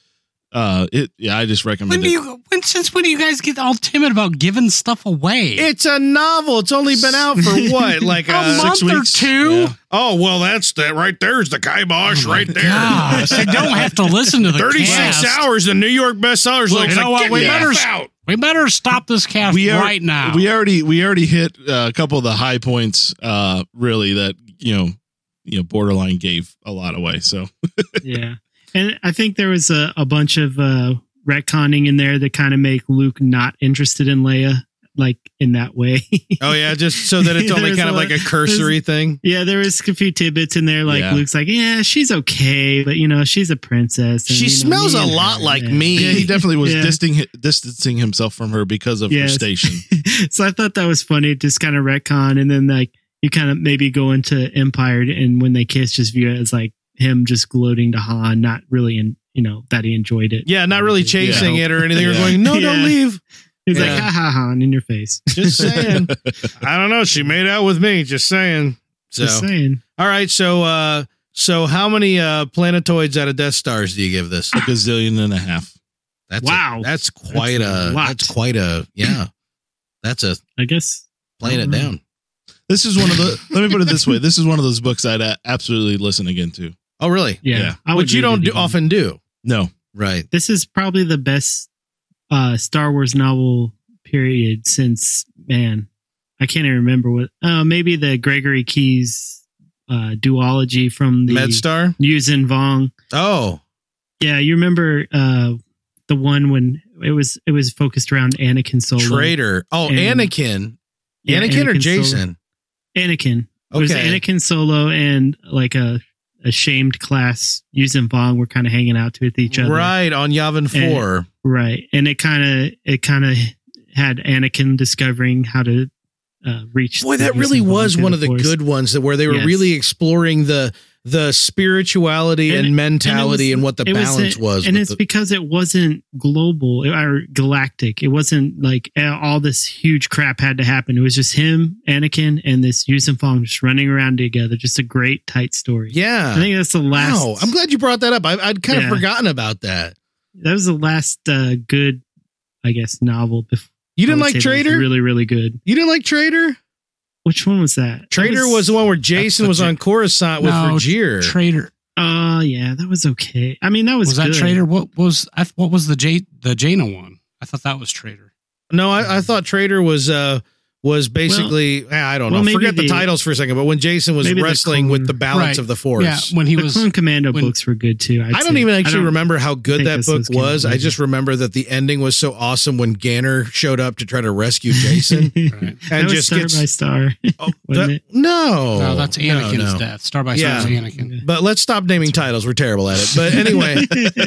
Uh, it yeah, I just recommend When do it. you? When since when do you guys get all timid about giving stuff away? It's a novel. It's only been out for what, like a uh, month six or weeks? two. Yeah. Oh well, that's that right there's the kibosh right there. Gosh, I don't have to listen to the Thirty-six cast. hours. The New York bestsellers. Look, Like, you know like, what? get We the better- F out. We better stop this cast We are, right now. We already we already hit uh, a couple of the high points. Uh, really, that you know, you know, Borderline gave a lot away. So Yeah. And I think there was a, a bunch of uh, retconning in there that kind of make Luke not interested in Leia, like in that way. Oh yeah, just so that it's only There's kind of a like a lot- cursory thing. Yeah, there was a few tidbits in there. Like Yeah. Luke's like, yeah, she's okay, but you know, she's a princess. And, She you know, smells me a and lot her, like yeah. me. yeah, he definitely was Yeah. distancing distancing himself from her because of her Yes. station. So I thought that was funny, just kind of retcon, and then like you kind of maybe go into Empire, and when they kiss, just view it as like him just gloating to Han, not really, in you know that he enjoyed it. Yeah, not really chasing Yeah. it or anything. Or Yeah. going, no, don't Yeah. leave. He's Yeah. like, ha ha, Han, in your face. Just saying. I don't know. She made out with me. Just saying. So, Just saying. all right. So, uh, so how many uh, planetoids out of Death Stars do you give this? A gazillion and a half. That's Wow. A, that's quite That's a a. lot. That's quite a. Yeah. That's a I guess playing it Mhm. down. This is one of the. Let me put it this way. This is one of those books I'd a- absolutely listen again to. Oh, really? Yeah, Yeah. I would Which you read don't it do, again. often do. No, Right. This is probably the best uh, Star Wars novel period since man, I can't even remember what. Uh, maybe the Gregory Keyes uh, duology from the MedStar. Yuuzhan Vong. Oh, Yeah, you remember uh, the one when it was it was focused around Anakin Solo. Traitor. Oh, And- Anakin. Yeah, Anakin, or Anakin Solo. Jason? Anakin. It was Okay. Anakin Solo and like a a shamed class. Yuuzhan Vong were kind of hanging out with each other. Right on Yavin And- Four. Right. And it kind of it kind of had Anakin discovering how to uh, reach. Boy, the that really Yuuzhan Vong was through one of the Force. good ones that where they were Yes. really exploring the the spirituality and, And- mentality and, and it was- what the it was balance a- was. And with it's the- because it wasn't global or galactic. It wasn't like all this huge crap had to happen. It was just him, Anakin, and this Yuuzhan Vong just running around together. Just a great, tight story. yeah. I think that's the last. Wow, I'm glad you brought that up. I, I'd kind of Yeah. forgotten about that. That was the last uh, good, I guess, novel. Before, You didn't I would like say that was Traitor? Really, really good. You didn't like Traitor? Which one was that? That Traitor was, the one where Jason the was Ja- on Coruscant with No, Vergier. Traitor. Oh yeah, that was okay. I mean, that was Was that good. Traitor? What was I, what was the J the Jaina one? I thought that was Traitor. no, I, I thought Traitor was uh was basically eh, I don't well, know. maybe Forget the, the- titles for a second. But when Jason was maybe the wrestling clone- with the balance Right. of the Force, Yeah, when he The was Clone Commando when- books were good too. I'd I don't say. even I actually don't- remember how good think that this book was was. I canon. just remember that the ending was so awesome when Ganner showed up to try to rescue Jason right. and that was just Star gets by Star. oh, wasn't that- it? no, no, that's Anakin's no, no. death. Star by Yeah. Star is Anakin. But let's stop naming titles. We're terrible at it. But anyway,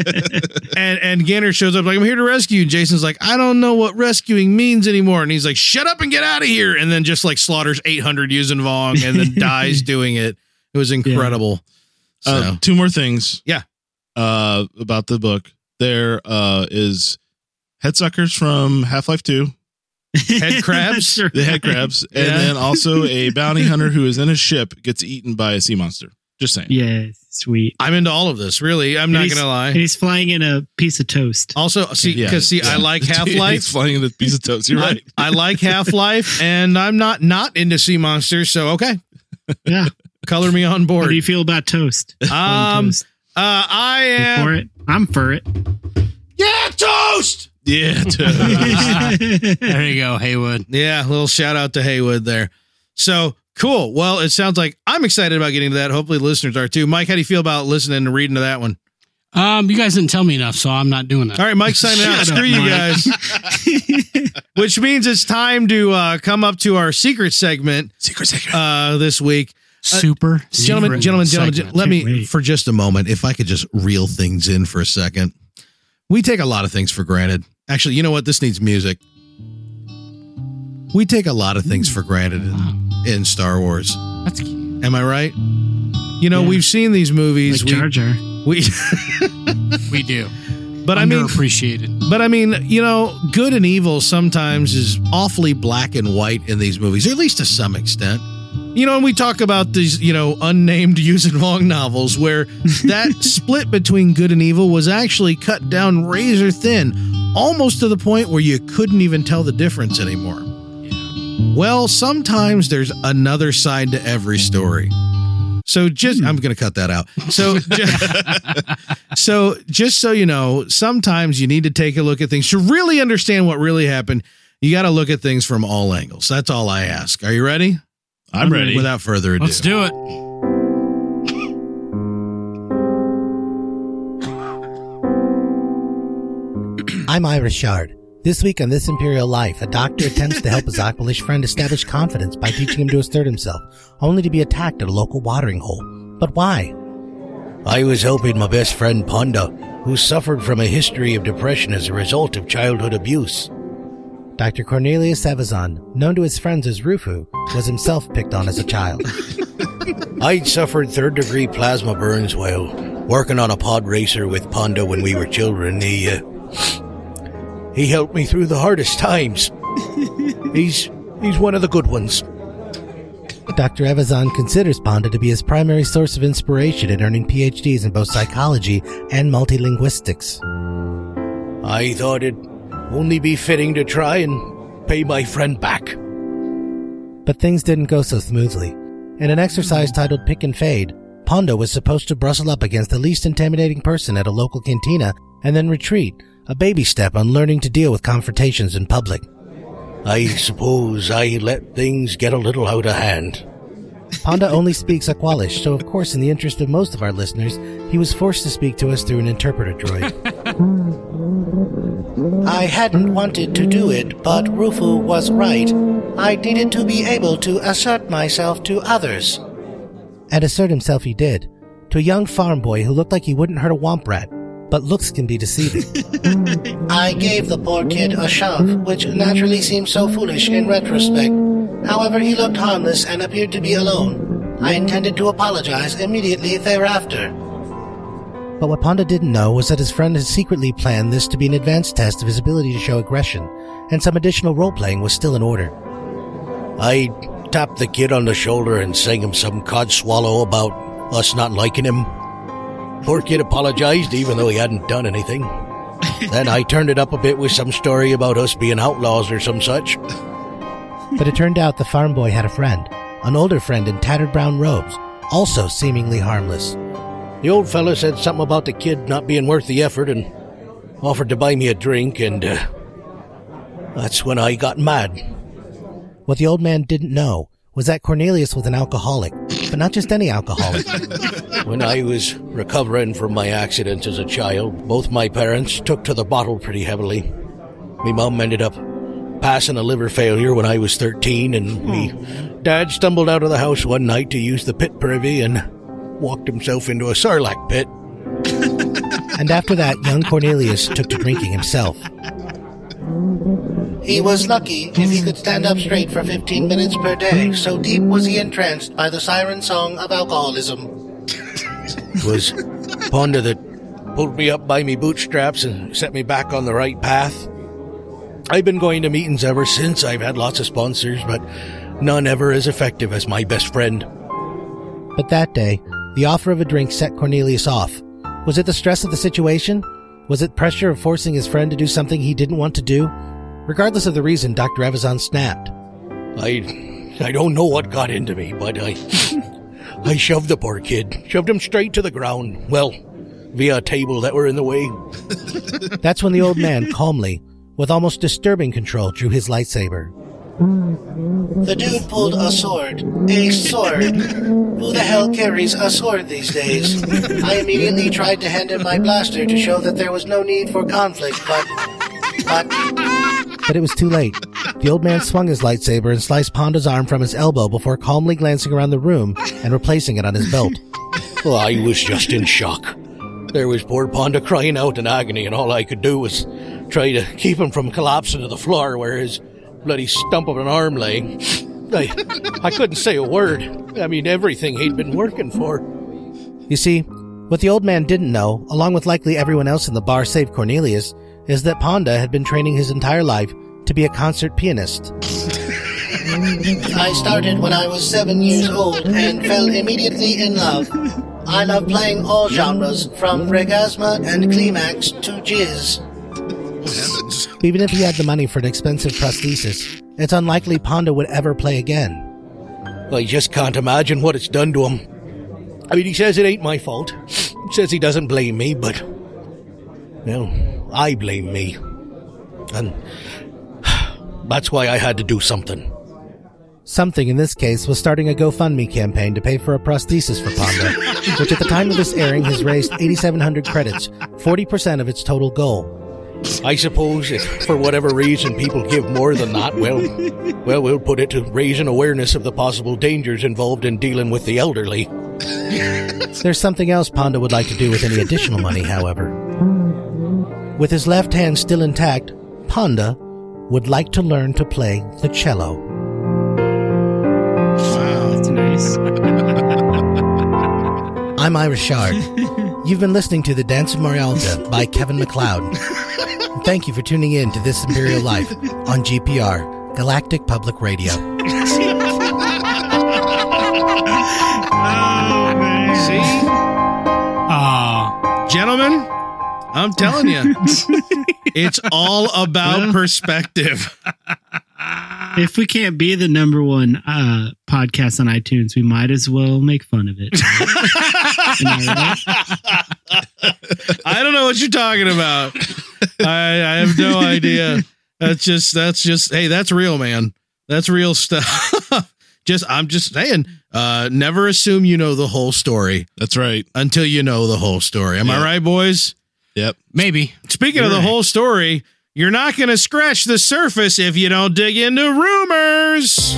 and and Ganner shows up like, I'm here to rescue you. Jason's like, I don't know what rescuing means anymore. And he's like, shut up and get out of here. And then just like slaughters eight hundred Yuuzhan Vong and then dies doing it. It was incredible. So uh, two more things. Yeah. Uh, about the book, there uh is headsuckers from Half-Life Two, head crabs. Sure. the head crabs, and Yeah. then also a bounty hunter who is in a ship gets eaten by a sea monster. Just saying. Yeah, sweet. I'm into all of this. Really, I'm And not he's- gonna lie. And he's flying in a piece of toast. Also, see, Yeah, because see, yeah. I like Half He's Life. flying in a piece of toast. You're I, right. I like Half Life, and I'm not not into sea monsters. So okay, Yeah. color me on How board. do you feel about toast? Um, Toast. Uh, I You am. for it? I'm for it. Yeah, toast. Yeah. dude. There you go, Haywood. Yeah, a little shout out to Haywood there. So cool. Well, it sounds like I'm excited about getting to that. Hopefully, listeners are too. Mike, how do you feel about listening and reading to that one? Um, you guys didn't tell me enough, so I'm not doing that. All right, Mike's signing out. Shut Screw up, you Mike. guys. Which means it's time to uh, come up to our secret segment Secret secret. uh, this week. Super, Gentlemen, secret gentlemen, gentlemen, segment. let me, Can't wait. for just a moment, if I could just reel things in for a second. We take a lot of things for granted. Actually, you know what? This needs music. We take a lot of things for granted in, in Star Wars. That's cute. Am I right? You know, Yeah. we've seen these movies. Like Jar Jar. we, we We do. but I mean, Underappreciated. but I mean, you know, good and evil sometimes is awfully black and white in these movies, or at least to some extent. You know, and we talk about these, you know, unnamed Yuuzhan Vong novels where that split between good and evil was actually cut down razor thin, almost to the point where you couldn't even tell the difference anymore. Well, sometimes there's another side to every story. So just, I'm going to cut that out. So, just, so just so you know, sometimes you need to take a look at things to really understand what really happened. You got to look at things from all angles. That's all I ask. Are you ready? I'm ready. Without further ado. Let's do it. I'm Ira Shard. This week on This Imperial Life, a doctor attempts to help his Aqualish friend establish confidence by teaching him to assert himself, only to be attacked at a local watering hole. But why? I was helping my best friend Ponda, who suffered from a history of depression as a result of childhood abuse. Doctor Cornelius Evazan, known to his friends as Rufu, was himself picked on as a child. I'd suffered third-degree plasma burns while working on a pod racer with Ponda when we were children. He, uh, he helped me through the hardest times. he's, he's one of the good ones. Doctor Evazan considers Ponda to be his primary source of inspiration in earning P H Ds in both psychology and multilinguistics. I thought it'd only be fitting to try and pay my friend back. But things didn't go so smoothly. In an exercise titled Pick and Fade, Ponda was supposed to brustle up against the least intimidating person at a local cantina and then retreat, a baby step on learning to deal with confrontations in public. I suppose I let things get a little out of hand. Ponda only speaks Aqualish, so of course in the interest of most of our listeners, he was forced to speak to us through an interpreter droid. I hadn't wanted to do it, but Rufu was right. I needed to be able to assert myself to others. And assert himself he did, to a young farm boy who looked like he wouldn't hurt a womp rat, but looks can be deceiving. I gave the poor kid a shove, which naturally seems so foolish in retrospect. However, he looked harmless and appeared to be alone. I intended to apologize immediately thereafter. But what Ponda didn't know was that his friend had secretly planned this to be an advanced test of his ability to show aggression, and some additional role-playing was still in order. I tapped the kid on the shoulder and sang him some codswallow about us not liking him. Poor kid apologized even though he hadn't done anything. Then I turned it up a bit with some story about us being outlaws or some such. But it turned out the farm boy had a friend, an older friend in tattered brown robes, also seemingly harmless. The old fella said something about the kid not being worth the effort and offered to buy me a drink, and uh, that's when I got mad. What the old man didn't know was that Cornelius was an alcoholic, but not just any alcoholic. When I was recovering from my accident as a child, both my parents took to the bottle pretty heavily. My mom ended up passing a liver failure when I was thirteen, and me dad stumbled out of the house one night to use the pit privy and walked himself into a sarlacc pit. And after that, young Cornelius took to drinking himself. He was lucky if he could stand up straight for fifteen minutes per day, so deep was he entranced by the siren song of alcoholism. It was Ponda that pulled me up by me bootstraps and set me back on the right path. I've been going to meetings ever since. I've had lots of sponsors, but none ever as effective as my best friend. But that day, the offer of a drink set Cornelius off. Was it the stress of the situation? Was it pressure of forcing his friend to do something he didn't want to do? Regardless of the reason, Doctor Evazan snapped. I, I don't know what got into me, but I, I shoved the poor kid, shoved him straight to the ground. Well, via a table that were in the way. That's when the old man calmly, with almost disturbing control, drew his lightsaber. The dude pulled a sword. A sword. Who the hell carries a sword these days? I immediately tried to hand him my blaster to show that there was no need for conflict, but... But... But it was too late. The old man swung his lightsaber and sliced Ponda's arm from his elbow before calmly glancing around the room and replacing it on his belt. Well, I was just in shock. There was poor Ponda crying out in agony, and all I could do was try to keep him from collapsing to the floor where his bloody stump of an arm lay. I, I couldn't say a word. I mean, everything he'd been working for. You see, what the old man didn't know, along with likely everyone else in the bar save Cornelius, is that Ponda had been training his entire life to be a concert pianist. I started when I was seven years old and fell immediately in love. I love playing all genres, from Regasma and Climax to Jizz. Even if he had the money for an expensive prosthesis, it's unlikely Pondo would ever play again. I just can't imagine what it's done to him. I mean, he says it ain't my fault. He says he doesn't blame me, but... well, I blame me. And that's why I had to do something. Something in this case was starting a GoFundMe campaign to pay for a prosthesis for Pondo, which at the time of this airing has raised eighty-seven hundred credits, forty percent of its total goal. I suppose if for whatever reason people give more than that, well, well, we'll put it to raising awareness of the possible dangers involved in dealing with the elderly. There's something else Pondo would like to do with any additional money, however. With his left hand still intact, Pondo would like to learn to play the cello. Wow, that's nice. I'm Ira Shard. You've been listening to The Dance of Marialta by Kevin MacLeod. Thank you for tuning in to This Imperial Life on G P R, Galactic Public Radio. Oh, man. See? Ah, Gentlemen, I'm telling you, it's all about perspective. If we can't be the number one uh, podcast on iTunes, we might as well make fun of it. Am I right? I don't know what you're talking about. I, I have no idea. That's just, that's just, hey, that's real, man. That's real stuff. Just, I'm just saying, uh, never assume you know the whole story That's right. until you know the whole story. Am Yeah. I right, boys? Yep. maybe. Speaking You're of the right. whole story, you're not going to scratch the surface if you don't dig into rumors.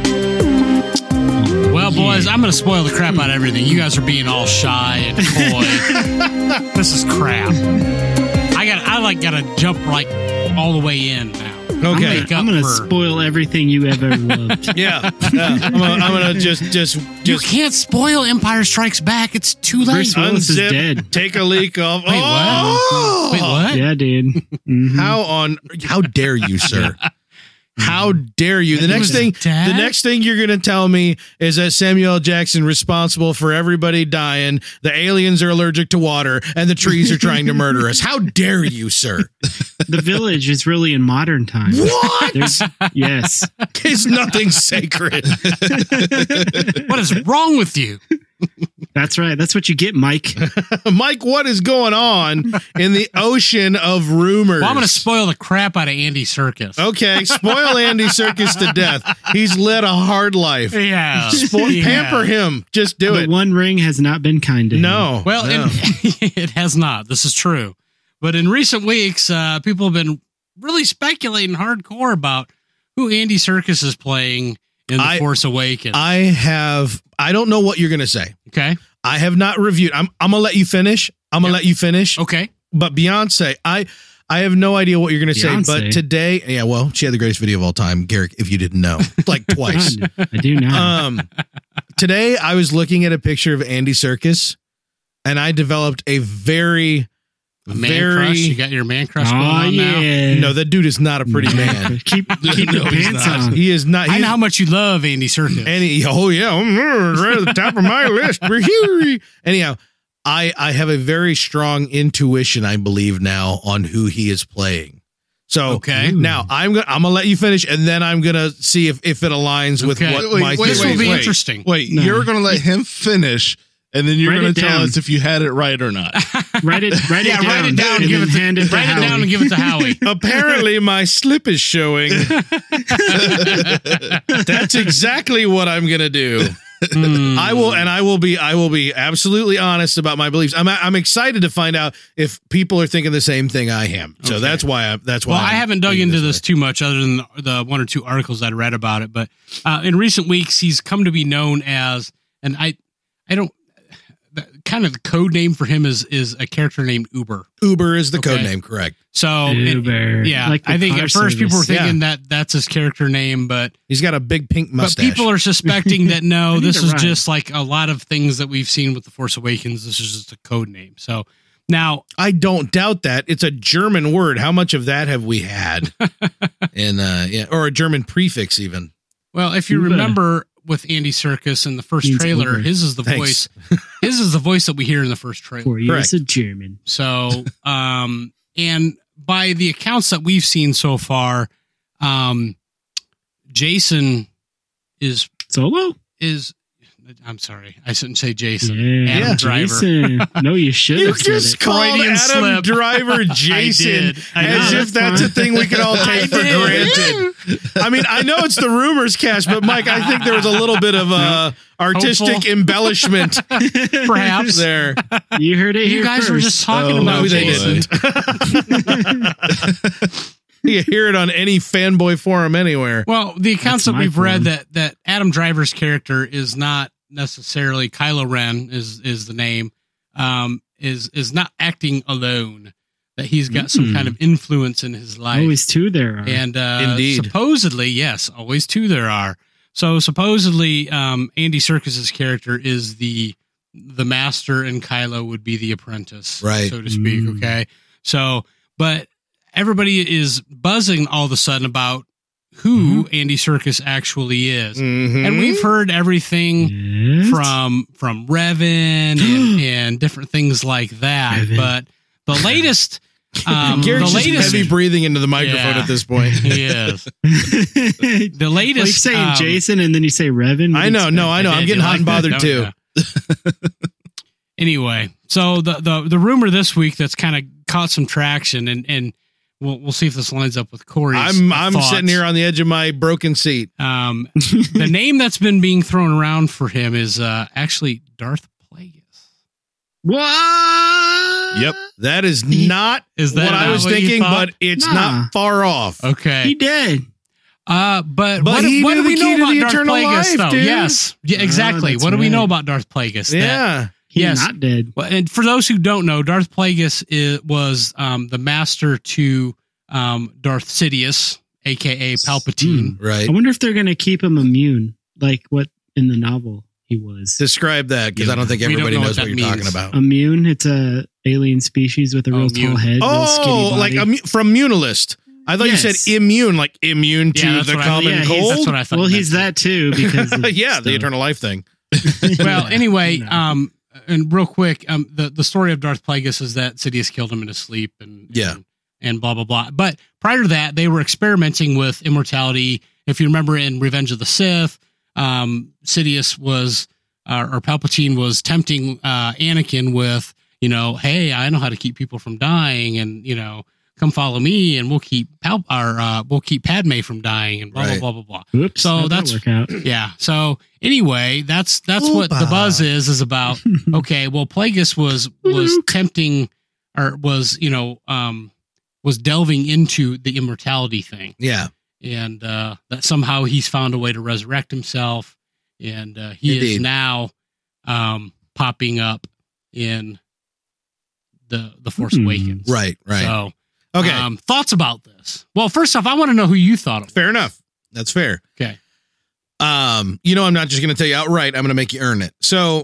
Well, boys, I'm going to spoil the crap out of everything. You guys are being all shy and coy. This is crap. I got. I like got to jump like all the way in now. Okay. Make up I'm going to for- spoil everything you ever loved. Yeah, yeah. I'm gonna, I'm gonna just, just, You just can't spoil Empire Strikes Back. It's too late. Bruce Willis is unzip, dead. take a leak off. Wait, what? Oh! Wait, what? Yeah, dude. Mhm. How on? How dare you, sir? How dare you? The He next was thing, dead? the next thing you're going to tell me is that Samuel L. Jackson responsible for everybody dying. The aliens are allergic to water, and the trees are trying to murder us. How dare you, sir? The Village is really in modern times. What? There's, yes. Is nothing sacred? What is wrong with you? That's right. That's what you get, Mike. Mike, what is going on in the ocean of rumors? Well, I'm going to spoil the crap out of Andy Serkis. Okay, spoil Andy Serkis to death. He's led a hard life. Yeah. Spo- Yeah. Pamper him. Just do the it. One Ring has not been kind to him. No. Well, no. and it has not. This is true. But in recent weeks, uh, people have been really speculating hardcore about who Andy Serkis is playing in The I- Force Awakens. I have. I don't know what you're going to say. okay. I have not reviewed. I'm. I'm gonna let you finish. I'm gonna Yep. let you finish. Okay. But Beyonce, I. I have no idea what you're going to say. Beyonce? But today, yeah. Well, she had the greatest video of all time, Garrick. If you didn't know, like twice. I do now. Um, today I was looking at a picture of Andy Serkis, and I developed a very, A man very. crush. You got your man crush going oh, on now? yeah. No, that dude is not a pretty man. keep keep No, the he's pants not. on. He is not. I he's- know how much you love Andy Serkis. And he, oh yeah, I'm right at the top of my list. Anyhow, I I have a very strong intuition, I believe now, on who he is playing. So Okay. now I'm gonna I'm gonna let you finish, and then I'm gonna see if, if it aligns with Okay. what Wait, my wait, this theory will be is. interesting. Wait, No. you're going to let him finish, and then you're Write going it to tell down. us if you had it right or not. Write it, write Yeah, it down. write it down and and give then it to- hand it to Write it Howie. down and give it to Howie. Apparently, my slip is showing. That's exactly what I'm gonna do. Hmm. I will, and I will be, I will be absolutely honest about my beliefs. I'm, I'm excited to find out if people are thinking the same thing I am. So Okay. that's why I, that's why Well, I I'm haven't dug thinking into this way. too much other than the, the one or two articles I'd read about it. But uh, in recent weeks, he's come to be known as, and I, I don't, the, kind of the code name for him is is a character named Uber. Uber is the Okay. code name, correct? So, it- Uber. yeah, Like the I think car at first people were service. thinking Yeah. that that's his character name, but He's got a big pink mustache. but people are suspecting that no, need this to is rhyme. just like a lot of things that we've seen with the Force Awakens. This is just a code name. So now, I don't doubt that it's a German word. How much of that have we had? And uh, yeah, or a German prefix even. Well, if you Uber. remember with Andy Serkis in the first Means trailer, Uber. his is the Thanks. voice. His is the voice that we hear in the first trailer. For you, it's a German. So, um, and by the accounts that we've seen so far, um, Jason is Solo? is. I'm sorry, I shouldn't say Jason. Yeah, Adam Yeah. Driver. Jason. No, you should You have said just it. called Freudian Adam slip. Driver Jason did. I as know, if that's that's a fine. thing we could all I take for did. granted. I mean, I know it's the rumors cast, but Mike, I think there was a little bit of uh, artistic Hopeful. embellishment Perhaps there. You heard it you here guys first. were just talking Oh, about No, they Jason. didn't. You hear it on any fanboy forum anywhere. Well, the accounts That's that my we've read form. that that Adam Driver's character is not necessarily Kylo Ren is is the name, um, is is not acting alone. That he's got some Mm. kind of influence in his life. Always two there are. And uh, Indeed. supposedly, yes, always two there are. So supposedly, um, Andy Serkis's character is the the master, and Kylo would be the apprentice, Right. so to speak. Mm. Okay, so but everybody is buzzing all of a sudden about who Andy Serkis actually is, Mhm. and we've heard everything Yes. from from Revan and, and different things like that. Revan. But the latest. Um, the Garrett's just latest, heavy breathing into the microphone Yeah. at this point. he is. The Well, latest. you're saying um, Jason and then you say Revan. What I do you know, expect? no, I know. I'm did. getting You hot and like that, bothered too. don't ya? Anyway, so the, the the rumor this week that's kind of caught some traction, and and we'll we'll see if this lines up with Corey's. I'm I'm thoughts. sitting here on the edge of my broken seat. Um, the name that's been being thrown around for him is uh, actually Darth Plagueis. What? Yep. That is not Is that what I not was what you thinking, thought? but it's Nah. not far off. He Okay. did. Uh, but, But what, he what knew do we the know key to about the Darth eternal Plagueis, life, though? dude. Yes. Yeah, Ah, exactly. that's what do we know right. about Darth Plagueis? That- Yeah. He's Yes. not dead. Well, and for those who don't know, Darth Plagueis is, was um, the master to um, Darth Sidious, aka Palpatine. Right. I wonder if they're going to keep him immune, like what in the novel he was. Describe that, because I don't think We don't everybody know knows what what, that you're means. talking about. Immune, it's a alien species with a Oh, real immune. tall head. real skinny Oh, body. like immu- from Munilist. I thought Yes. you said immune, like immune to Yeah, that's the what I- common yeah, he's- cold. That's what I thought. well, you he's meant. that too because of yeah, the stuff. eternal life thing. Well, anyway, No. um, and real quick, um, the the story of Darth Plagueis is that Sidious killed him in his sleep, and Yeah. and, and blah blah blah. But prior to that, they were experimenting with immortality. If you remember in Revenge of the Sith, um, Sidious was uh, or Palpatine was tempting uh, Anakin with, you know, hey, I know how to keep people from dying, and you know, come follow me, and we'll keep Pal- or uh, we'll keep Padme from dying, and blah Right. blah blah blah blah. Whoops, So how'd that that's- work out. Yeah. So anyway, that's that's what the Opa. buzz is is about. Okay. Well, Plagueis was was tempting, or was you know um was delving into the immortality thing, Yeah. and uh, that somehow he's found a way to resurrect himself, and uh, he is Indeed. now um popping up in the the Force Hmm. Awakens. Right, right. So okay. um, thoughts about this? Well, first off, I want to know who you thought of. Fair enough. That's fair. Okay. Um, you know, I'm not just going to tell you outright. I'm going to make you earn it. So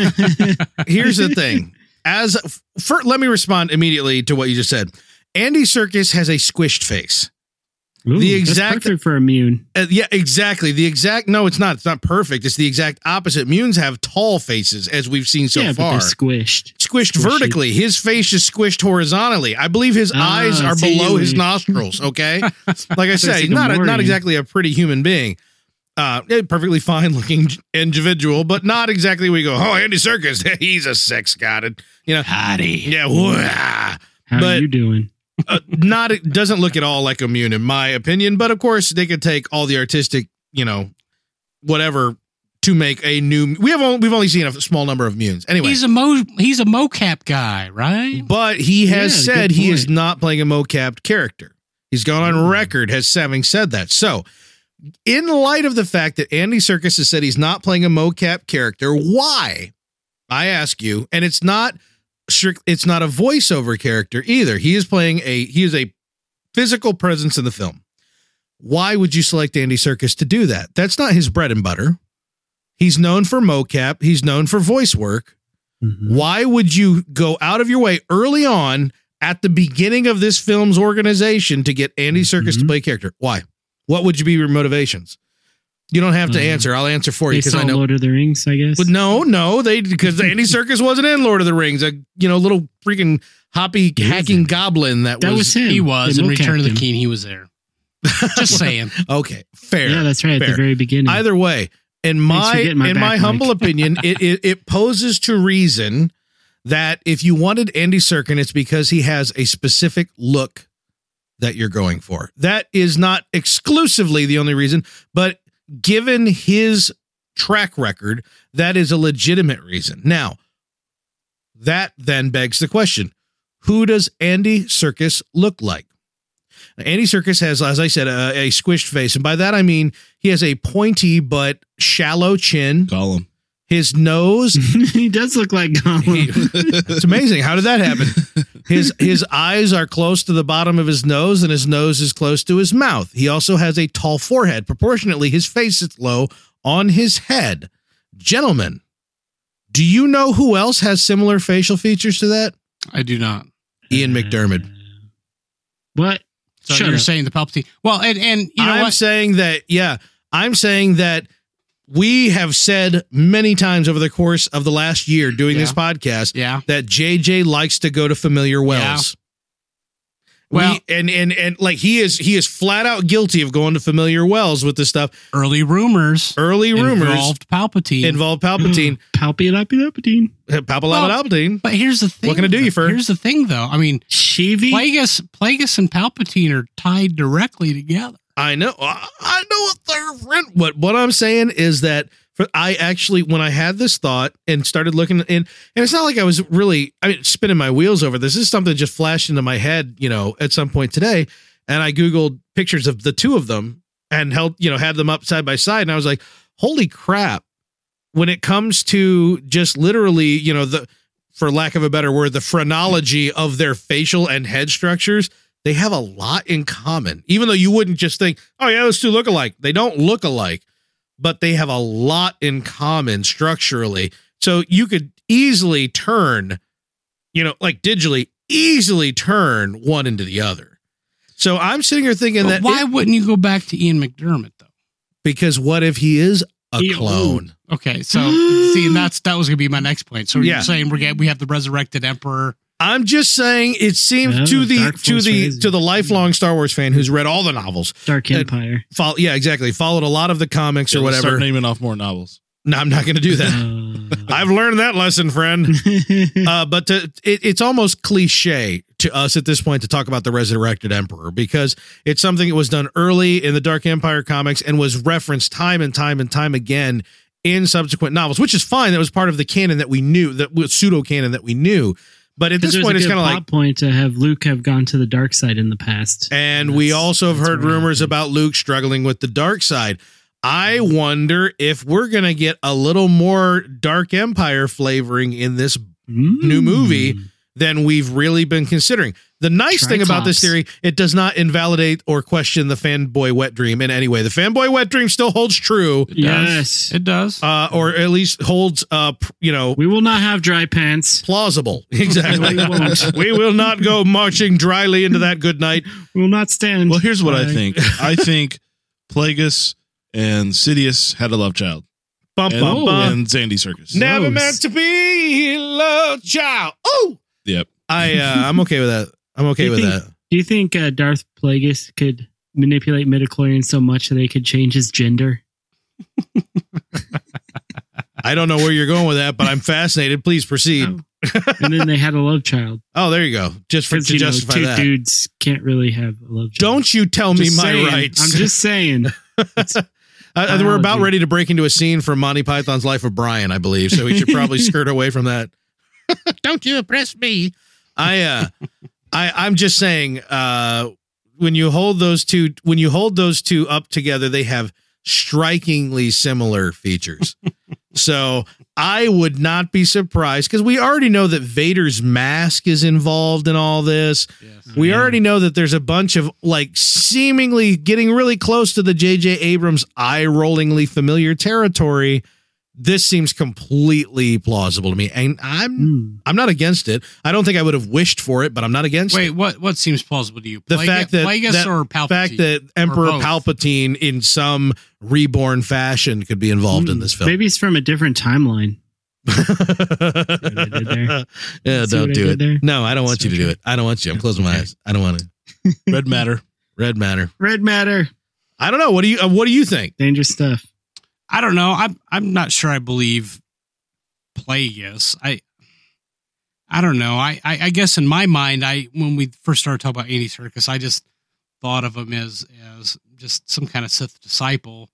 here's the thing. As for, let me respond immediately to what you just said. Andy Serkis has a squished face. Ooh, The that's exact- perfect for immune. Uh, yeah, exactly. The exact. No, it's not. It's not perfect. It's the exact opposite. Munes have tall faces, as we've seen so yeah, but far. they're squished. Squished Squishy. vertically. His face is squished horizontally. I believe his Ah, eyes are see, below his we- nostrils. Okay, like I say, like a not a, not Morgan. exactly a pretty human being. Uh, a perfectly fine looking individual, but not exactly. We go, oh, Andy Serkis, he's a sex god, and you know, Hottie. yeah, wah. How But- you doing? uh, not it doesn't look at all like a Mune, in my opinion. But of course, they could take all the artistic, you know, whatever to make a new. We have only, we've only seen a small number of Munes anyway. He's a mo he's a mocap guy, right? But he has Yeah, said good he is point. not playing a mocapped character. He's gone on record as having said that. So, in light of the fact that Andy Serkis has said he's not playing a mocap character, why? I ask you, and it's not strict. It's not a voiceover character either. He is playing a. He is a physical presence in the film. Why would you select Andy Serkis to do that? That's not his bread and butter. He's known for mocap. He's known for voice work. Mhm. Why would you go out of your way early on at the beginning of this film's organization to get Andy Serkis to Mhm. play a character? Why? What would you be your motivations? You don't have to Uh, answer. I'll answer for you They because saw I know. Lord of the Rings, I guess. But no, no, they because Andy Serkis wasn't in Lord of the Rings. A you know little freaking hoppy He hacking wasn't. goblin that, that was, was him. He was They in Return of the mocapped him. King. He was there. Just saying. okay. Fair. Yeah, that's right. At Fair. the very beginning. Either way, in for my getting my in back, my Mike. humble opinion, it, it it poses to reason that if you wanted Andy Serkis, it's because he has a specific look that you're going for. That is not exclusively the only reason, but given his track record, that is a legitimate reason. Now, that then begs the question: who does Andy Serkis look like? Andy Serkis has, as I said, a, a squished face. And by that, I mean he has a pointy but shallow chin. Gollum. His nose. He does look like Gollum. It's amazing. How did that happen? His his eyes are close to the bottom of his nose, and his nose is close to his mouth. He also has a tall forehead. Proportionately, his face is low on his head. Gentlemen, do you know who else has similar facial features to that? I do not. Ian McDermott. What? So Shut you're up. saying the Palpatine. Well, and, and you know I'm what? saying that, yeah, I'm saying that we have said many times over the course of the last year doing Yeah. this podcast Yeah. that J J likes to go to familiar wells. Well- we, and, and, and like he is, he is flat out guilty of going to familiar wells with this stuff. Early rumors Early rumors involved Palpatine. involved Palpatine. Palpatine. Palpatine. Well, Palpatine. But here's the thing. What can I do you for? Here's the thing, though. I mean, Sheevy. Plagueis, Plagueis and Palpatine are tied directly together. I know. I I know what they're friend. What what I'm saying is that for I actually when I had this thought and started looking in, and it's not like I was really I mean spinning my wheels over this. This is something that just flashed into my head, you know, at some point today, and I googled pictures of the two of them and held you know had them up side by side, and I was like, holy crap! When it comes to just literally, you know, the for lack of a better word, the phrenology of their facial and head structures. They have a lot in common, even though you wouldn't just think, oh, yeah, those two look alike. They don't look alike, but they have a lot in common structurally. So you could easily turn, you know, like digitally, easily turn one into the other. So I'm sitting here thinking But that why it- wouldn't you go back to Ian McDermott, though? because what if he is a He- clone? Okay, so see, and that's that was going to be my next point. So Yeah. you're saying we're get, we have the resurrected Emperor. I'm just saying it seems Yeah, to the Dark to Force the Raising. to the lifelong Star Wars fan who's read all the novels, Dark Uh, Empire. follow, yeah, exactly, followed a lot of the comics or Yeah, let's whatever. Start naming off more novels. No, I'm not going to do that. Uh, I've learned that lesson, friend. Uh, but to, it, it's almost cliche to us at this point to talk about the resurrected emperor because it's something that was done early in the Dark Empire comics and was referenced time and time and time again in subsequent novels, which is fine. That was part of the canon that we knew, that was pseudo canon that we knew. But at this there's point, a it's good kind of plot like, point to have Luke have gone to the dark side in the past. and we That's- also have that's heard what rumors happened. about Luke struggling with the dark side. I wonder if we're going to get a little more Dark Empire flavoring in this new Mm. movie than we've really been considering. The nice thing about this Triclops. theory, it does not invalidate or question the fanboy wet dream in any way. The fanboy wet dream still holds true, Yes. It does. uh, or at least holds, uh, pr- you know, We will not have dry pants. plausible. Exactly. We won't. We will not go marching dryly into that good night. We will not stand. Well, here's what I by- think. I think Plagueis and Sidious had a love child. Bum, And, bum, bum. and Zandy Circus. Never Gross. meant to be love child. Oh, Yep. I, uh, I'm okay with that. I'm okay Do you with think- that. Do you think uh, Darth Plagueis could manipulate midichlorians so much that they could change his gender? I don't know where you're going with that, but I'm fascinated. Please proceed. Oh. And then they had a love child. Oh, there you go. Just for Because, to you know, justify two that. dudes can't really have a love child. Don't you tell me Just my saying. rights. I'm just saying. Uh, we're about biology. ready to break into a scene from Monty Python's Life of Brian, I believe. So we should probably skirt away from that. Don't you oppress me? I, uh, I, I'm just saying, uh, when you hold those two, when you hold those two up together, they have strikingly similar features. So I would not be surprised because we already know that Vader's mask is involved in all this. Yes. We Yeah. already know that there's a bunch of like seemingly getting really close to the J J Abrams eye rollingly familiar territory this seems completely plausible to me, and I'm Hmm. I'm not against it. I don't think I would have wished for it, but I'm not against Wait, it. what what seems plausible to you? The Plague- fact that Plagueis that or Palpatine? fact that Emperor both? Palpatine in some reborn fashion could be involved in Hmm. this film. Maybe it's from a different timeline. yeah, did there? See don't what I do did it. there? No, I don't want So you to do true. it. I don't want you. I'm closing my Okay. eyes. I don't want to. Red matter. Red matter. Red matter. I don't know. What do you? Uh, what do you think? Dangerous stuff. I don't know. I'm I'm not sure I believe Plagueis. I I don't know. I, I I guess in my mind, I when we first started talking about Andy Serkis, I just thought of him as as just some kind of Sith disciple.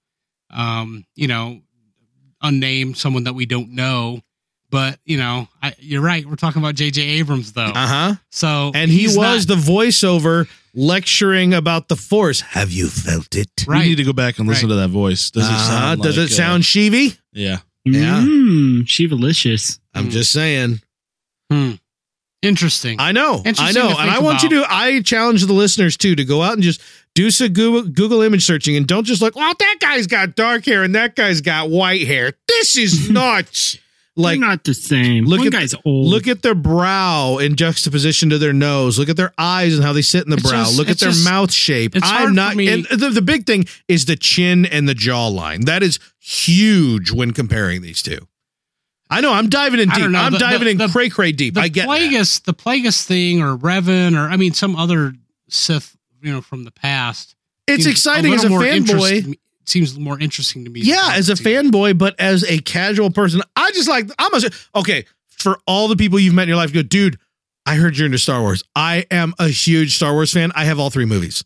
Um, you know, unnamed, someone that we don't know. But you know, I, you're right. We're talking about J J Abrams, though. Uh huh. So And he he's was not- the voiceover lecturing about the Force. Have you felt it? Right. We need to go back and listen Right. to that voice. Does it Uh-huh. sound? Does like, it sound Uh, Sheevy? yeah. Yeah. Mm, Shivalicious. I'm Mm. just saying. Hmm. Interesting. I know. I Interesting know. to And think I want you about. to, I challenge the listeners too to go out and just do some Google, Google image searching and don't just look, well, that guy's got dark hair and that guy's got white hair. This is nuts. Like, Like, not the same. look One at- guy's old. look at their brow in juxtaposition to their nose. Look at their eyes and how they sit in the It's brow. just- look at it's their just- mouth shape. it's hard I'm for not. me- And the, the big thing is the chin and the jawline. That is huge when comparing these two. I know. I'm diving in I deep. don't know. I'm The- diving the- in the- cray cray deep. the I get that. Plagueis, the Plagueis thing, or Revan, or I mean, some other Sith, you know, from the past. It's seems exciting as a little more fanboy. interest- Seems more interesting to me. than Yeah, as a Palpatine. fanboy, but as a casual person, I just like. I'm a, okay. For all the people you've met in your life, go, dude. I heard you're into Star Wars. I am a huge Star Wars fan. I have all three movies.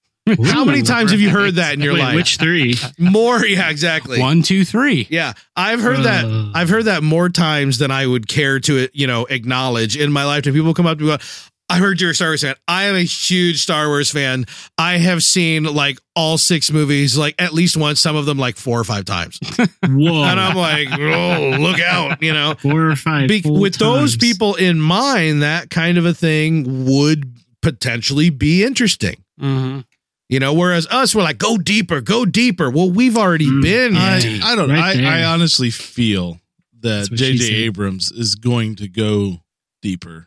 How many Ooh, times have you heard that in your Wait, life? which three? More, yeah, exactly. One, two, three. Yeah, I've heard that. Uh. I've heard that more times than I would care to, you know, acknowledge in my lifetime. People come up to me, go, I heard you're a Star Wars fan. I am a huge Star Wars fan. I have seen like all six movies, like at least once, some of them like four or five times. Whoa. And I'm like, oh, look out, you know. Four or five. Be- full with those times. people in mind, that kind of a thing would potentially be interesting. Mm-hmm. You know, whereas us, we're like, go deeper, go deeper. Well, we've already Mm. been I, deep. I don't know. Right I, I there. honestly feel that That's what J she J said. Abrams is going to go deeper.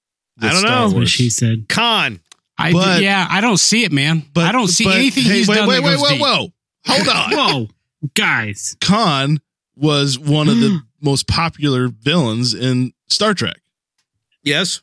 I with don't Star know. That's what Wars. she said. Con. I But- d- yeah, I don't see it, man. But I don't see but- anything hey, he's wait, done Wait, that wait, goes whoa, deep. whoa! Hold on. Whoa, guys. Khan was one of the most popular villains in Star Trek. Yes.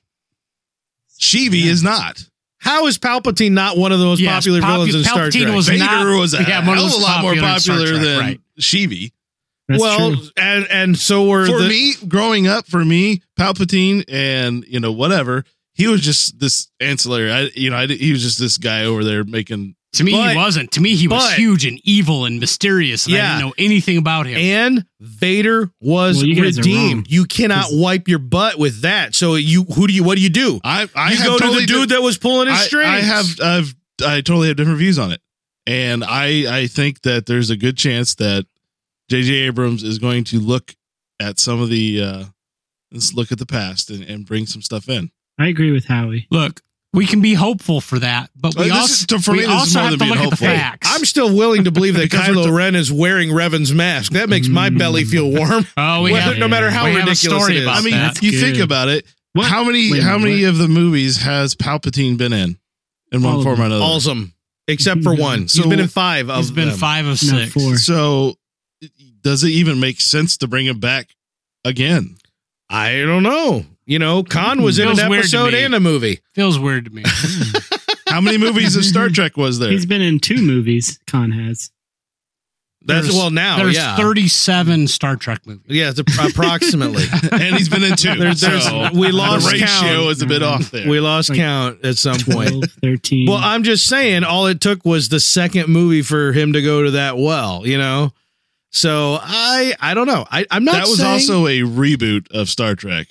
Sheevy is not. How is Palpatine not one of the most Yes, popular Popu- villains in Star Palpatine Trek? was Vader not- was a yeah, one of hell of those a lot more popular in Star popular Trek, than right. Sheevy. That's well, true. and and so were For the, me, growing up, for me, Palpatine and you know whatever, he was just this ancillary. I, you know, I, he was just this guy over there making. To me, But- he wasn't. To me, he was but- huge and evil and mysterious, and I Yeah. didn't know anything about him. and Vader was Well, you guys are redeemed. wrong. You cannot wipe your butt with that. So you, who do you? What do you do? I, I you have go totally to the dude di- that was pulling his I, strings. I have, I've, I totally have different views on it, and I, I think that there's a good chance that J J Abrams is going to look at some of the, uh, let's look at the past and, and bring some stuff in. I agree with Howie. Look, we can be hopeful for that, but we Uh, this also, is- to- for we me, this is also more have than to being look at the hopeful. facts. I'm still willing to believe that Because we're Kylo t- Ren is wearing Revan's mask. That makes my belly feel warm. oh, we Whether- have, no matter how we have a ridiculous story it is. about I mean, that. you good. think about it. What? How many, Wait a how minute, many what? of the movies has Palpatine been in, in All one of form or them. another? Awesome, except for one. So- He's been in five of He's been them. five of No, six. four. So, does it even make sense to bring him back again? I don't know. You know, Khan was in an Feels weird to episode me. and a movie. Feels weird to me. How many movies of Star Trek was there? He's been in two movies. Khan has. That's There's- well now, There's yeah, thirty-seven Star Trek movies. yeah, it's a, approximately. and he's been in two. There's- there's- so we lost the ratio count. is a bit off there. We lost Like count at some point. twelve, thirteen. Well, I'm just saying, all it took was the second movie for him to go to that well, you know. So I, I don't know. I, I'm not. that was saying also a reboot of Star Trek.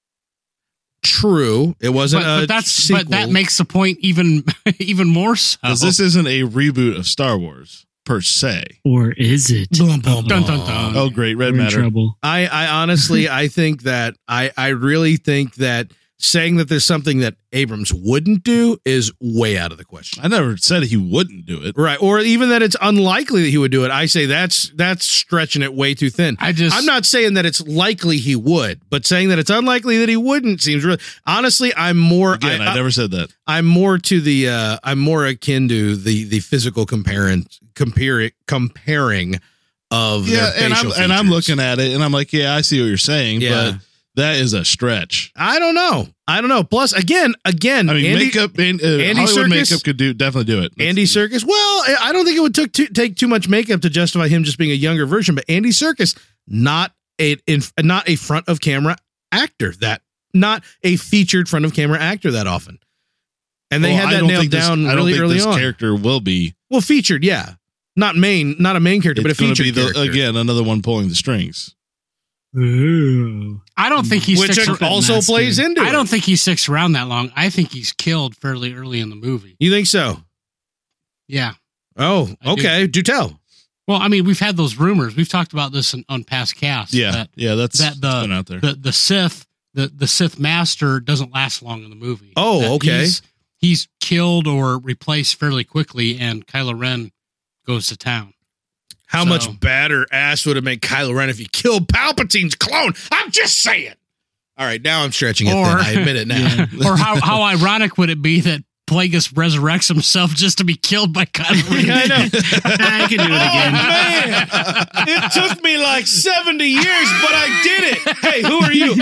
true. It wasn't But, a but that's sequel. but that makes the point even even more so. Because this isn't a reboot of Star Wars per se. or is it? Dun, dun, Dun, dun, dun. Oh, great, We're Red in Matter. trouble. I, I honestly, I think that I, I really think that saying that there's something that Abrams wouldn't do is way out of the question. I never said he wouldn't do it. Right. Or even that it's unlikely that he would do it. I say that's that's stretching it way too thin. I just I'm not saying that it's likely he would, but saying that it's unlikely that he wouldn't seems really honestly, I'm more Again, I, I never said that. I'm more to the uh I'm more akin to the the physical comparing compare comparing of Yeah, their and I'm facial and I'm features. looking at it and I'm like, yeah, I see what you're saying, Yeah. but that is a stretch. I don't know. I don't know. Plus, again, again, I mean, Andy, makeup, and, uh, Andy Hollywood Serkis- makeup could do definitely do it. Andy Serkis. Well, I don't think it would took too, take too much makeup to justify him just being a younger version. But Andy Serkis, not a in, not a front of camera actor that not a featured front of camera actor that often. And they Well, had I that don't nailed think this- down I don't really think early this on. character will be. Well, featured, yeah, not main, not a main character, but a It's going to featured be the, character. again another one pulling the strings. Ooh. I don't think he which sticks. also Master. plays into it. I don't think he sticks around that long. I think he's killed fairly early in the movie. You think so? Yeah. Oh, I okay. Do tell. Well, I mean, we've had those rumors. We've talked about this in, on past casts. Yeah, That, yeah, that's that the, been out there. the the Sith, the the Sith Master doesn't last long in the movie. Oh, That okay. He's, he's killed or replaced fairly quickly, and Kylo Ren goes to town. How So- much badder ass would it make Kylo Ren if he killed Palpatine's clone? I'm just saying. All right, now I'm stretching it. Or- Then. I admit it now. Yeah. Or how how ironic would it be that Plagueis resurrects himself just to be killed by Kylo Ren? I know. I can do it again. Oh, man. It took me like seventy years, but I did it. Hey, who are you?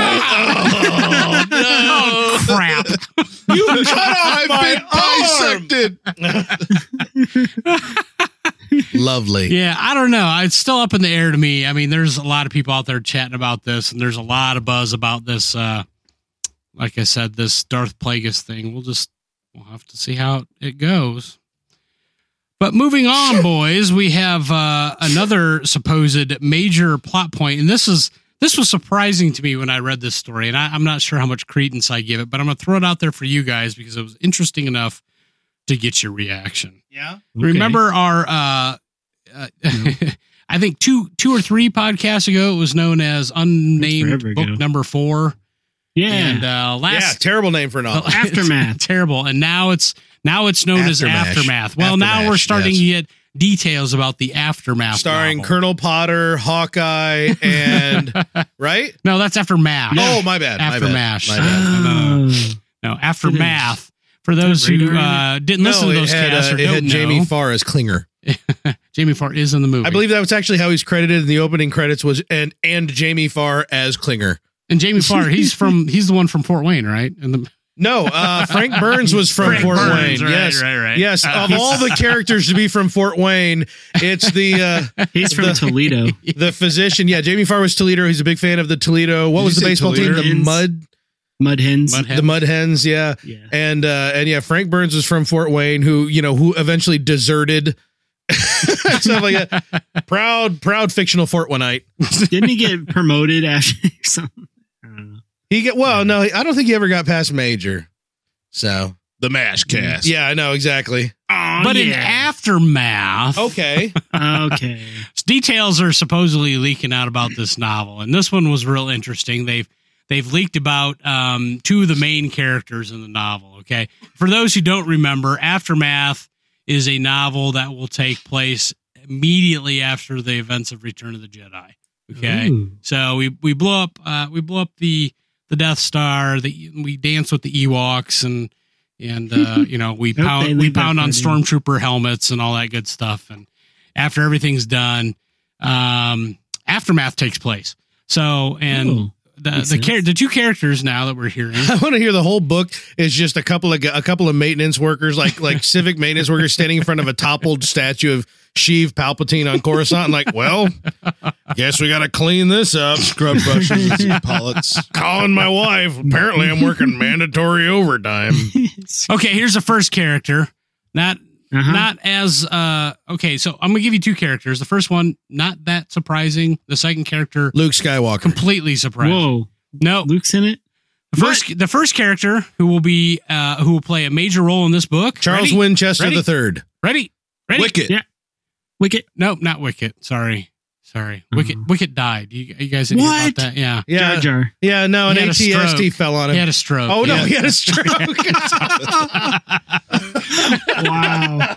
Oh, crap. You cut off my Bisected. arm. Lovely. Yeah, I don't know. It's still up in the air to me. I mean, there's a lot of people out there chatting about this, and there's a lot of buzz about this. Uh, like I said, this Darth Plagueis thing. We'll just we'll have to see how it goes. But moving on, boys, we have uh, another supposed major plot point, and this is this was surprising to me when I read this story, and I, I'm not sure how much credence I give it, but I'm going to throw it out there for you guys because it was interesting enough to get your reaction. Yeah. Okay. Remember our, uh, uh I think two, two or three podcasts ago, it was known as Unnamed forever Book ago. Number Four. Yeah. And uh, Yeah, last terrible name for an well, novel. Aftermath. it's terrible, and now it's now it's known as Aftermath. Aftermath. Well, now Aftermath, we're starting yes. to get details about the Aftermath, Starring novel. Colonel Potter, Hawkeye, and right? No, that's Aftermath. Oh, my bad. My Aftermath. bad. My bad. No, Oh. no, Aftermath. For those who radar in uh, didn't listen No, to it those had, casts uh, or it don't had know, Jamie Farr as Klinger. Jamie Farr is in the movie. I believe that was actually how he's credited in the opening credits was and and Jamie Farr as Klinger. And Jamie Farr, he's from he's the one from Fort Wayne, right? And the No, uh, Frank Burns was from Frank Fort Burns, Wayne. right, yes, right, right. yes. Uh, Of all the characters to be from Fort Wayne, it's the uh, He's from The- Toledo. the physician. Yeah, Jamie Farr was Toledo. He's a big fan of the Toledo. What Did was you the say baseball Toledo? team? The Mud, Mud hens. Mud the Mud Hens. Yeah, Yeah. and uh, and yeah, Frank Burns was from Fort Wayne, who you know who eventually deserted. Stuff like that. Proud, proud fictional Fort Wayneite. Didn't he get promoted after something? I don't know. He get well. No, I don't think he ever got past major. So The MASH cast. yeah, I know exactly. but in Aftermath, Okay. Okay. details are supposedly leaking out about this novel, and this one was real interesting. They've they've leaked about um, two of the main characters in the novel. Okay, for those who don't remember, Aftermath is a novel that will take place immediately after the events of Return of the Jedi. Okay, Ooh. so we we blow up uh, we blow up the the Death Star. The, we dance with the Ewoks and. And, uh, you know, we Hope they pound, we leave that pound on part in. stormtrooper helmets and all that good stuff. And after everything's done, um, Aftermath takes place. So, and Oh, the, makes the, sense. char- the two characters now that we're hearing, I want to hear the whole book is just a couple of a couple of maintenance workers, like like civic maintenance workers, standing in front of a toppled statue of Sheev Palpatine on Coruscant. And like, well, guess we got to clean this up. Scrub brushes and some pellets. Calling my wife. Apparently, I'm working mandatory overtime. okay, here's the first character. Not, Uh-huh. not as, uh, okay, so I'm going to give you two characters. The first one, not that surprising. The second character, Luke Skywalker. completely surprising. Whoa. No, Luke's in it? the first, the first character who will be, uh, who will play a major role in this book. Charles Ready? Winchester Ready? the Third. Ready? Ready? Wicket. Yeah. Wicket. Nope, not Wicket. Sorry. Sorry, Wicket. Wicket died. You, you guys didn't hear What? about that? Yeah, Yeah, Jar Jar. yeah. No, an He had A a T S T stroke. fell on him. he had a stroke. oh no, Yeah. he had a stroke. Wow.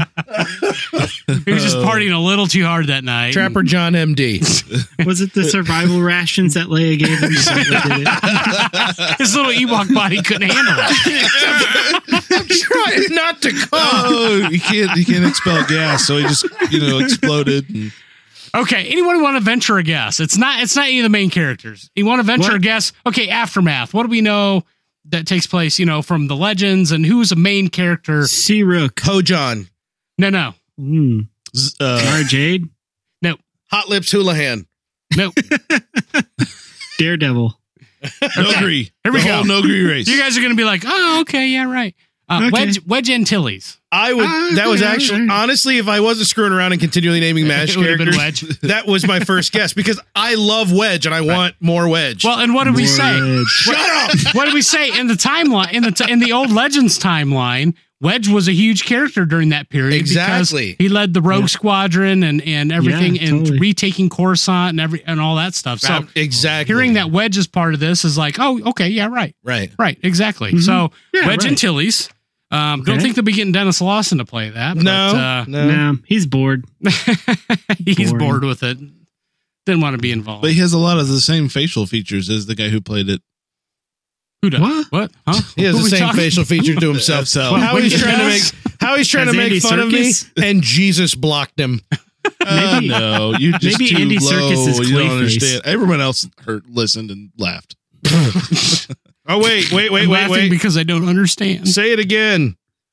He was just partying a little too hard that night. Trapper John M D. Was it the survival rations that Leia gave him? Is that what did it? His little Ewok body couldn't handle it. Trying not to cough. Oh, he can't. He can't expel gas, so he just you know exploded. And, Okay, anyone want to venture a guess? It's not. It's not any of the main characters. You want to venture What? a guess? Okay, Aftermath. What do we know that takes place? You know, from the legends, and who's a main character? Sea Rook. Ho John. No, no, Mm. uh, Mara Jade. Hot Lips Houlihan. no. Daredevil. Nogri. Here we the go. whole Nogri race. You guys are going to be like, oh, okay, yeah, right. Uh, Okay. Wedge, Wedge Antilles. I would. Ah, that was okay, actually okay. honestly, if I wasn't screwing around and continually naming Mash It would have been characters, Wedge. that was my first guess because I love Wedge and I want more Wedge. Well, and what did we say? Wedge. shut up. What did we say in the timeline? In the t- in the old Legends timeline, Wedge was a huge character during that period. Exactly. because he led the Rogue Yeah. Squadron and and everything, Yeah, and totally. retaking Coruscant and every and all that stuff. So Um, exactly. hearing that Wedge is part of this is like, oh, okay, yeah, right, right. right, exactly. Mhm. So Yeah, Wedge right. Antilles. Um, Don't Okay. think they'll be getting Dennis Lawson to play that. But, No, uh, no. No, he's bored. he's Boring. bored with it. Didn't want to be involved. But he has a lot of the same facial features as the guy who played it. Who does? What? What? Huh? He has Who the we same talking- facial feature to himself. Himself. How What he's he trying to make does? how he's trying As to make Andy fun Serkis? of me, and Jesus blocked him. Uh, Maybe- no, you just maybe too Andy low. Serkis is You don't Clayface. understand. Everyone else heard, listened, and laughed. Oh wait, wait, wait, I'm wait, laughing wait. because I don't understand. Say it again.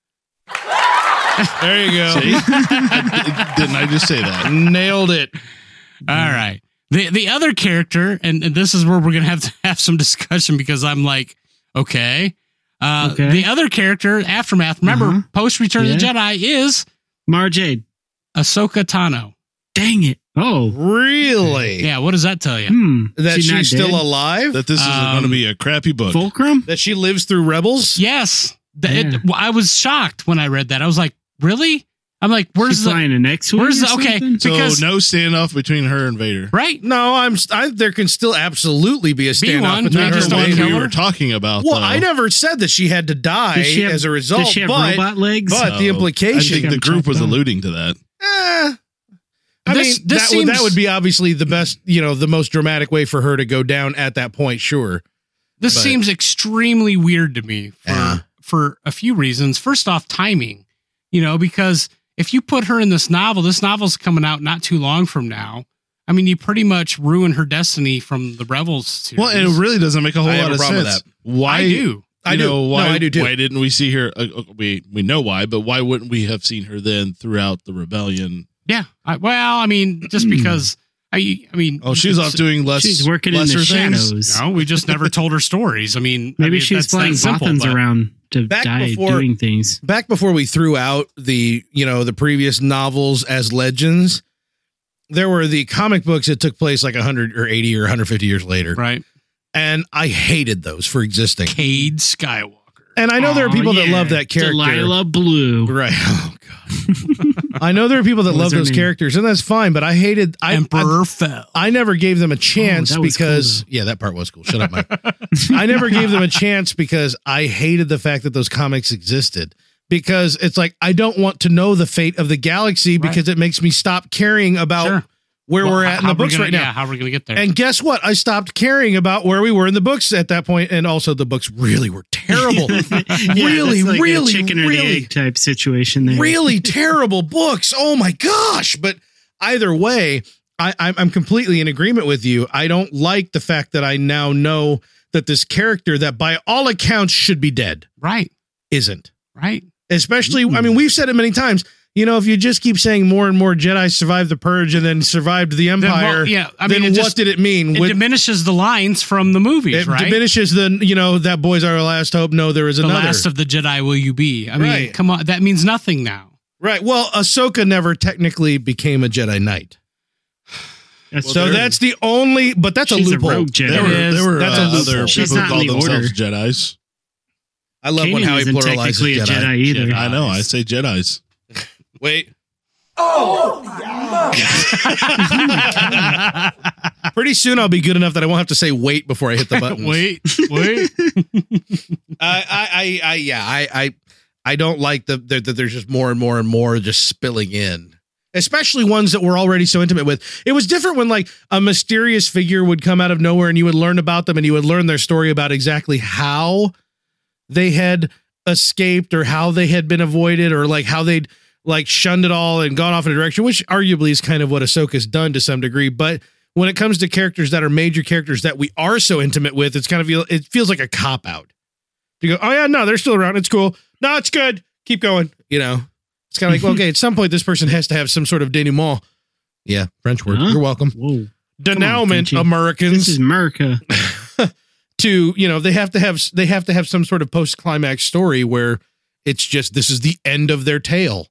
There you go. See? I- didn't I just say that? Nailed it. All right. The the other character, and, and this is where we're gonna have to have some discussion because I'm like, okay. Uh, Okay. The other character, Aftermath, remember, Uh-huh. post Return of the Yeah. Jedi is Mara Jade. Ahsoka Tano. Dang it. Oh. Really? Yeah, what does that tell you? Hmm. That She's not she's still dead? alive? That this is Um, going to be a crappy book. Fulcrum? That she lives through Rebels? Yes. The- it- Yeah. I was shocked when I read that. I was like, really? I'm like, where's She's the flying an X-wing where's or the- okay. something? so because- no standoff between her and Vader. right? No, I'm. I, there can still absolutely be a standoff one, between not her just and don't One Vader. kill we her? were talking about. Well, though. I never said that she had to die Does she have- as a result, Does she have but, robot legs? but the So, implication. I think the group was alluding to that. Eh, I This- mean, this that, would, that seems- would be obviously the best, you know, the most dramatic way for her to go down at that point. Sure. This But- seems extremely weird to me for Yeah. for a few reasons. First off, timing. You know, because if you put her in this novel, this novel's coming out not too long from now. I mean, you pretty much ruin her destiny from the Rebels series. Well, and it really doesn't make a whole I have lot a of problem with sense. that. Why I do. I you do. know, why, No, I do too. Why didn't we see her? Uh, uh, we we know why, but why wouldn't we have seen her then throughout the rebellion? Yeah. I, well, I mean, just because I, I mean, Oh, she's off doing less. She's working in lesser the things? shadows. No, we just never told her stories. I mean, I Maybe mean, she's that's flying that simple, Bothans but- around to Back die before- doing things. Back before we threw out the, you know, the previous novels as legends, there were the comic books that took place like one hundred or eighty or one hundred fifty years later. Right. And I hated those for existing. Cade Skywalker. And I know there are Aw, people that yeah. love that character. Delilah Blue. Right. Oh god. I know there are people that What was love her those name? characters, and that's fine. But I hated. I, Emperor fell. I, I never gave them a chance that was cool, because though. yeah, that part was cool. Shut up, Mike. I never gave them a chance because I hated the fact that those comics existed. Because it's like I don't want to know the fate of the galaxy Right. because it makes me stop caring about Sure. where Well, we're how- at in how the are we books gonna- right now. Yeah, how are we going to get there? And guess what? I stopped caring about where we were in the books at that point, and also the books really were terrible. Yeah, really, that's like really, a chicken or really, the egg type situation there. really terrible books. Oh my gosh! But either way, I, I'm I'm completely in agreement with you. I don't like the fact that I now know that this character, that by all accounts should be dead, right. isn't. Right. Especially, I mean, we've said it many times. You know, if you just keep saying more and more Jedi survived the Purge and then survived the Then, well, Empire, yeah, I mean, then it what just- did it mean? It What- diminishes the lines from the movies, it right? diminishes the, you know, that boy's our last hope. No, there is the another. last of the Jedi will you be? I mean, Right. come on, that means nothing now. Right. Well, Ahsoka never technically became a Jedi Knight. That's So true. that's the only, but that's She's a a loophole. rogue Jedi. There It were, is. there were That's a uh, loophole. other She's people not who called in the themselves order. Jedis. I love when Kanan Howie isn't pluralizes technically a Jedi. Jedi either. Jedi. I know. I say Jedis. Wait. Oh, yeah. Pretty soon I'll be good enough that I won't have to say wait before I hit the button. wait, wait. I, I, I, I, yeah, I, I, I don't like the that the, there's just more and more and more just spilling in, especially ones that we're already so intimate with. It was different when like a mysterious figure would come out of nowhere and you would learn about them and you would learn their story about exactly how they had escaped or how they had been avoided or like how they'd like shunned it all and gone off in a direction, which arguably is kind of what Ahsoka's done to some degree. But when it comes to characters that are major characters that we are so intimate with, it's kind of, it feels like a cop out. You go, oh yeah, no, they're still around. It's cool. No, it's good. Keep going. You know, it's kind of like, well, okay, at some point this person has to have some sort of denouement. Yeah. French word. Huh? You're welcome. Whoa. Denouement, on, Americans. This is America. To, you know, they have to have, they have to have some sort of post-climax story where it's just, this is the end of their tale.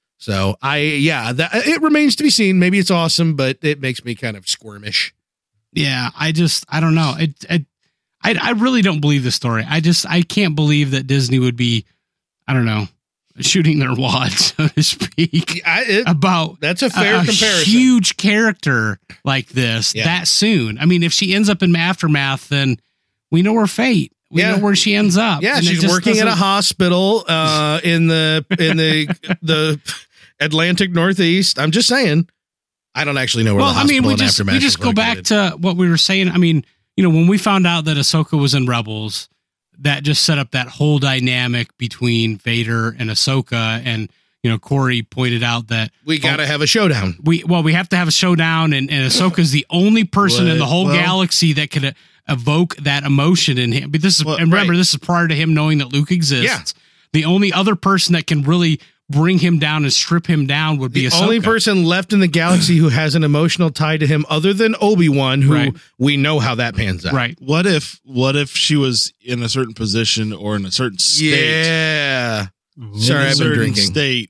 So I, yeah, that it remains to be seen. Maybe it's awesome, but it makes me kind of squirmish. Yeah, I just, I don't know. It, it, I, I really don't believe the story. I just, I can't believe that Disney would be, I don't know, shooting their wad, so to speak, I, it, about that's a fair a, a comparison. huge character like this Yeah. that soon. I mean, if she ends up in Aftermath, then we know her fate. We Yeah. know where she ends up. Yeah, And it she's just working at a doesn't- hospital uh, in the in the the Atlantic Northeast. I'm just saying. I don't actually know where Well, the I hospital mean, we in just Aftermath we just is go back located. to what we were saying. I mean, you know, when we found out that Ahsoka was in Rebels, that just set up that whole dynamic between Vader and Ahsoka. And you know, Corey pointed out that we got to have a showdown. we well, we have to have a showdown, and, and Ahsoka's the only person in the What? whole Well- galaxy that could uh, evoke that emotion in him. But this is, Well, and remember, right. this is prior to him knowing that Luke exists. Yeah. The only other person that can really bring him down and strip him down would be The Ahsoka. only person left in the galaxy who has an emotional tie to him, other than Obi-Wan, who Right. we know how that pans out. right? What if what if she was in a certain position or in a certain state? Yeah. in Sorry, a I've been certain drinking. state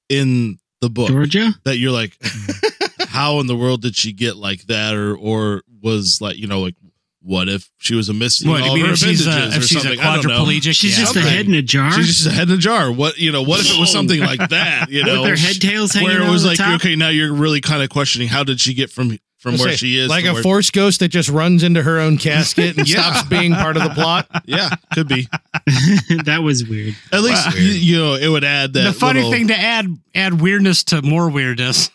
in the book Georgia? that you're like, how in the world did she get like that? Or or was like, you know, like, what if she was a missing What, all you mean her if she's a, appendages if or she's a something? I don't know. quadriplegic? She's Yeah. just a something. head in a jar. She's just a head in a jar. What you know? What if it was something like that? You know, With her head tails hanging where it out was the like, top? okay, now you're really kind of questioning how did she get from from Let's where say, she is, like to a where- force ghost that just runs into her own casket and Yeah. stops being part of the plot. Yeah, could be. That was weird. At least Wow. you, you know it would add that. the funny little- thing to add add weirdness to more weirdness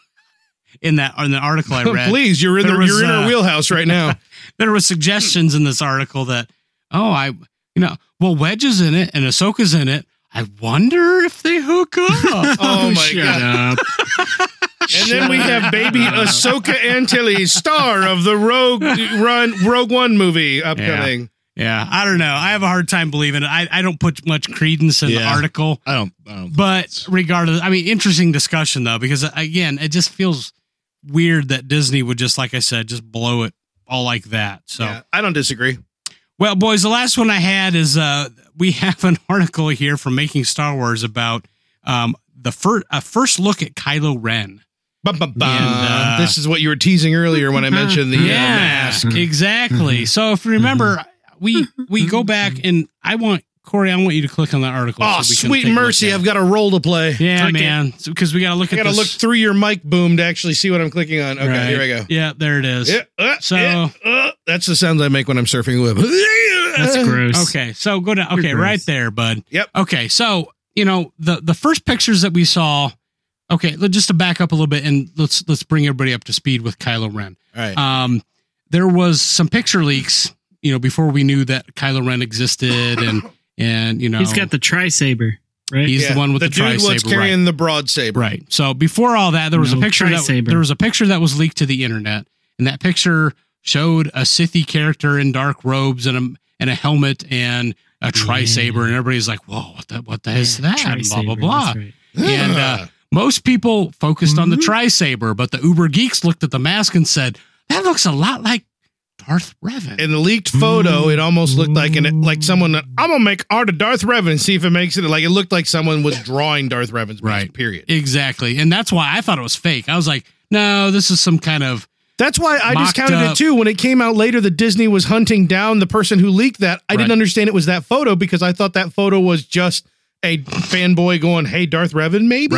in that in the article I read. Please, you're in There the, was, you're in uh, our wheelhouse right now. There were suggestions in this article that, oh, I, you know, well, Wedge is in it and Ahsoka's in it. I wonder if they hook up. Oh my shut God. up. And then we have baby Ahsoka Antilles, star of the Rogue Run Rogue One movie upcoming. Yeah, I don't know. I have a hard time believing it. I, I don't put much credence in the Yeah. article. I don't. I don't. But regardless, I mean, interesting discussion though, because again, it just feels weird that Disney would just, like I said, just blow it all like that. So, Yeah, I don't disagree. well, boys, the last one I had is uh, we have an article here from Making Star Wars about um, the first a first look at Kylo Ren. Bum, bum, bum. And, uh, this is what you were teasing earlier when I mentioned the uh, yeah, mask. exactly. So if you remember, we we go back and I want Corey, I want you to click on that article. Oh, so we can sweet take a look mercy! at it. I've got a role to play. Yeah, Click it. man, because we got to look I at got to this. look through your mic boom to actually see what I'm clicking on. Okay, Right. here I go. Yeah, there it is. Yeah, uh, So- yeah, uh, that's the sounds I make when I'm surfing the web. That's gross. Okay, so go down. Okay, You're right gross. there, bud. Yep. Okay, so you know the the first pictures that we saw. Okay, let- just to back up a little bit and let's let's bring everybody up to speed with Kylo Ren. All right. Um, there was some picture leaks, you know, before we knew that Kylo Ren existed, and and you know He's got the tri-saber, right? he's Yeah, the one with the, dude tri what's saber, carrying right? the broad saber. Right. So before all that, there was a No, picture that tri-saber. there was a picture that was leaked to the internet, and that picture showed a Sithy character in dark robes and a and a helmet and a tri saber, and everybody's like, "Whoa, what the what the is that?" And blah blah Tri-saber, blah. that's right. And uh, most people focused on the Mhm. tri saber, but the Uber geeks looked at the mask and said, "That looks a lot like Darth Revan." In the leaked photo, it almost looked like an like someone. I'm gonna make art of Darth Revan and see if it makes it. Like it looked like someone was drawing Darth Revan's mask. Right. Period. Exactly, and that's why I thought it was fake. I was like, "No, this is some kind of." That's why I Mocked discounted up. it too. When it came out later that Disney was hunting down the person who leaked that, I Right. didn't understand it was that photo because I thought that photo was just a fanboy going, "Hey, Darth Revan, maybe." Right.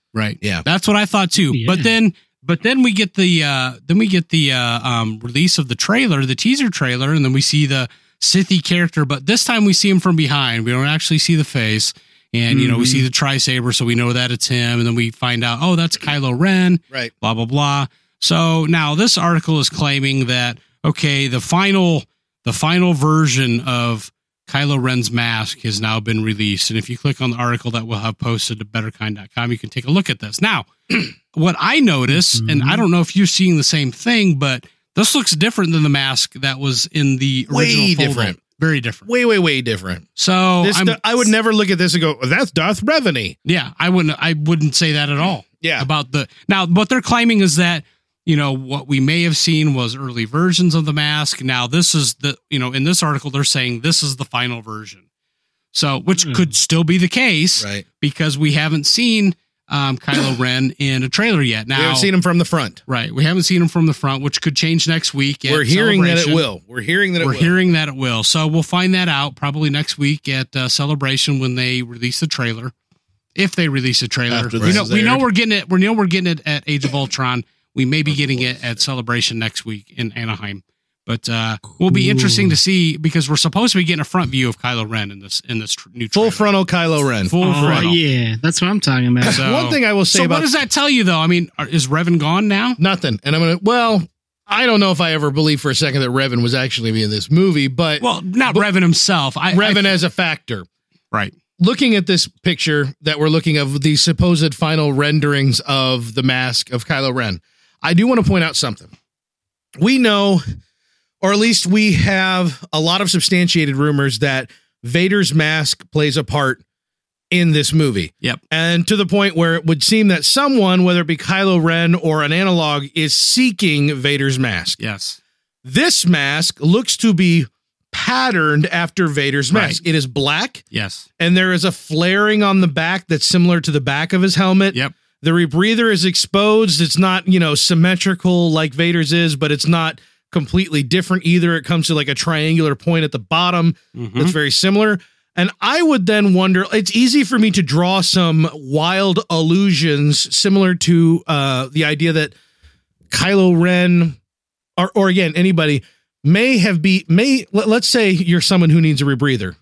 Right. Yeah. That's what I thought too. Yeah. But then, but then we get the, uh, then we get the, uh, um, release of the trailer, the teaser trailer, and then we see the Sithy character, but this time we see him from behind. We don't actually see the face. And, you know, we see the tri-saber, so we know that it's him. And then we find out, oh, that's Kylo Ren. Right. Blah, blah, blah. So now this article is claiming that, okay, the final, the final version of Kylo Ren's mask has now been released. And if you click on the article that we'll have posted at better kind dot com, you can take a look at this. Now, what I notice, Mm-hmm. and I don't know if you're seeing the same thing, but this looks different than the mask that was in the original Way photo. different. Very different. Way, way, way different. So This, I'm, the- I would never look at this and go, that's Darth Revanny. yeah, I wouldn't, I wouldn't say that at all. Yeah. About the, now what they're claiming is that, you know, what we may have seen was early versions of the mask. Now this is the, you know, in this article, they're saying this is the final version. So, which Hmm. could still be the case Right. because we haven't seen um, Kylo Ren in a trailer yet. Now, We haven't seen him from the front. right. We haven't seen him from the front, which could change next week. at We're hearing that it Celebration. will. We're hearing that it We're will. hearing that it will. So we'll find that out probably next week at uh, Celebration when they release the trailer. If they release a trailer, After we this know is we know aired. we're getting it. We know we're getting it at Age of Ultron. We may be getting it at Celebration next week in Anaheim. But uh, will be interesting to see because we're supposed to be getting a front view of Kylo Ren in this in this tr- new Full trailer. frontal Kylo Ren. Full Oh, frontal. yeah. That's what I'm talking about. So, One thing I will say so about what does that tell you though? I mean, are, is Revan gone now? nothing. And I'm going to, well, I don't know if I ever believed for a second that Revan was actually in this movie, but Well, not Revan himself. I, Revan I, as a factor. right. Looking at this picture that we're looking of the supposed final renderings of the mask of Kylo Ren, I do want to point out something. We know, or at least we have a lot of substantiated rumors that Vader's mask plays a part in this movie. Yep. And to the point where it would seem that someone, whether it be Kylo Ren or an analog, is seeking Vader's mask. Yes. This mask looks to be patterned after Vader's mask. Right. It is black, Yes. and there is a flaring on the back that's similar to the back of his helmet. Yep. The rebreather is exposed. It's not, you know, symmetrical like Vader's is, but it's not completely different either. It comes to like a triangular point at the bottom Mhm. that's very similar. And I would then wonder, it's easy for me to draw some wild allusions similar to uh, the idea that Kylo Ren, or, or again, anybody may have be, may, let, let's say you're someone who needs a rebreather.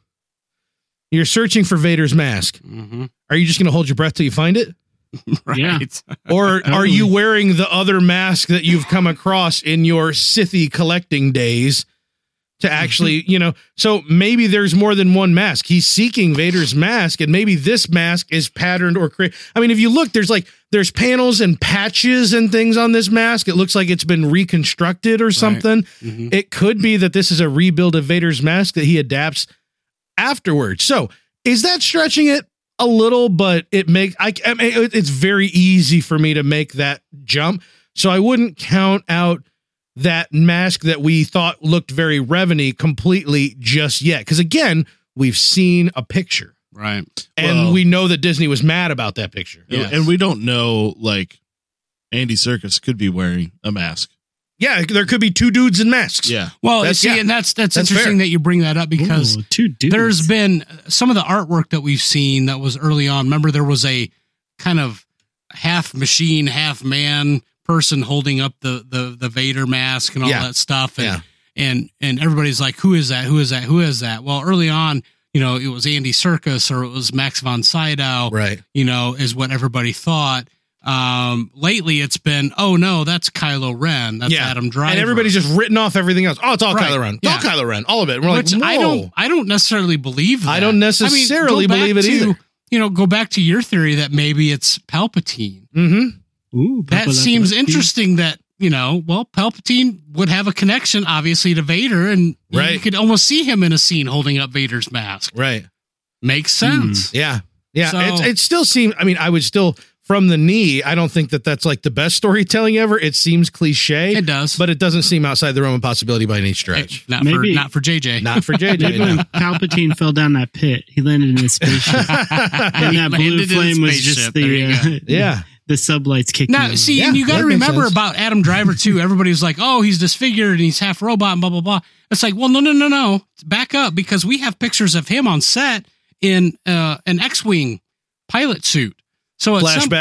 You're searching for Vader's mask. Mhm. Are you just going to hold your breath till you find it? Right. Yeah. Or are Totally. you wearing the other mask that you've come across in your Sithy collecting days to actually, you know, so maybe there's more than one mask. He's seeking Vader's mask, and maybe this mask is patterned or created. I mean, if you look, there's like, there's panels and patches and things on this mask. It looks like it's been reconstructed or something. Mhm. It could be that this is a rebuild of Vader's mask that he adapts afterwards. So is that stretching it a little? But it make I, I mean, it- it's very easy for me to make that jump. So I wouldn't count out that mask that we thought looked very Revan-y completely just yet. Because again, we've seen a picture, Right. and Well- we know that Disney was mad about that picture. And- Yes. And we don't know, like, Andy Serkis could be wearing a mask. Yeah, there could be two dudes in masks. Yeah. Well, That's- see, yeah. and that's that's, That's interesting fair. that you bring that up because Ooh, two dudes. there's been some of the artwork that we've seen that was early on. Remember, there was a kind of half machine, half man person holding up the the the Vader mask and all Yeah. that stuff, and Yeah. and and everybody's like, "Who is that? Who is that? Who is that?" Well, early on, you know, it was Andy Serkis or it was Max von Sydow. Right. You know, is what everybody thought. Um, lately, it's been, oh no, that's Kylo Ren. That's Yeah. Adam Driver. And everybody's just written off everything else. Oh, it's all Right. Kylo Ren. It's Yeah. all Kylo Ren. All of it. And we're Which like, I whoa. don't, I don't necessarily believe that. I don't necessarily go back believe it to, either. You know, go back to your theory that maybe it's Palpatine. Mm-hmm. Ooh, That seems interesting that, you know, well, Palpatine would have a connection, obviously, to Vader, and you Right. could almost see him in a scene holding up Vader's mask. Right. Makes sense. Yeah. Yeah. So- it, it still seems, I mean, I would still, from the knee, I don't think that that's like the best storytelling ever. It seems cliche. It does. But it doesn't seem outside the realm of possibility by any stretch. Not Maybe- for not for J J. Not for J J. Maybe when no. Palpatine fell down that pit, he landed in a spaceship, and that blue landed in a flame was spaceship. just There the you uh, Yeah. the sublights kicking. Now, in. see, Yeah, and you got that to makes remember sense. about Adam Driver too. Everybody was like, "Oh, he's disfigured and he's half robot and blah blah blah." It's like, well, no, no, no, no. Back up because we have pictures of him on set in uh, an X-wing pilot suit. So at some, Flashback.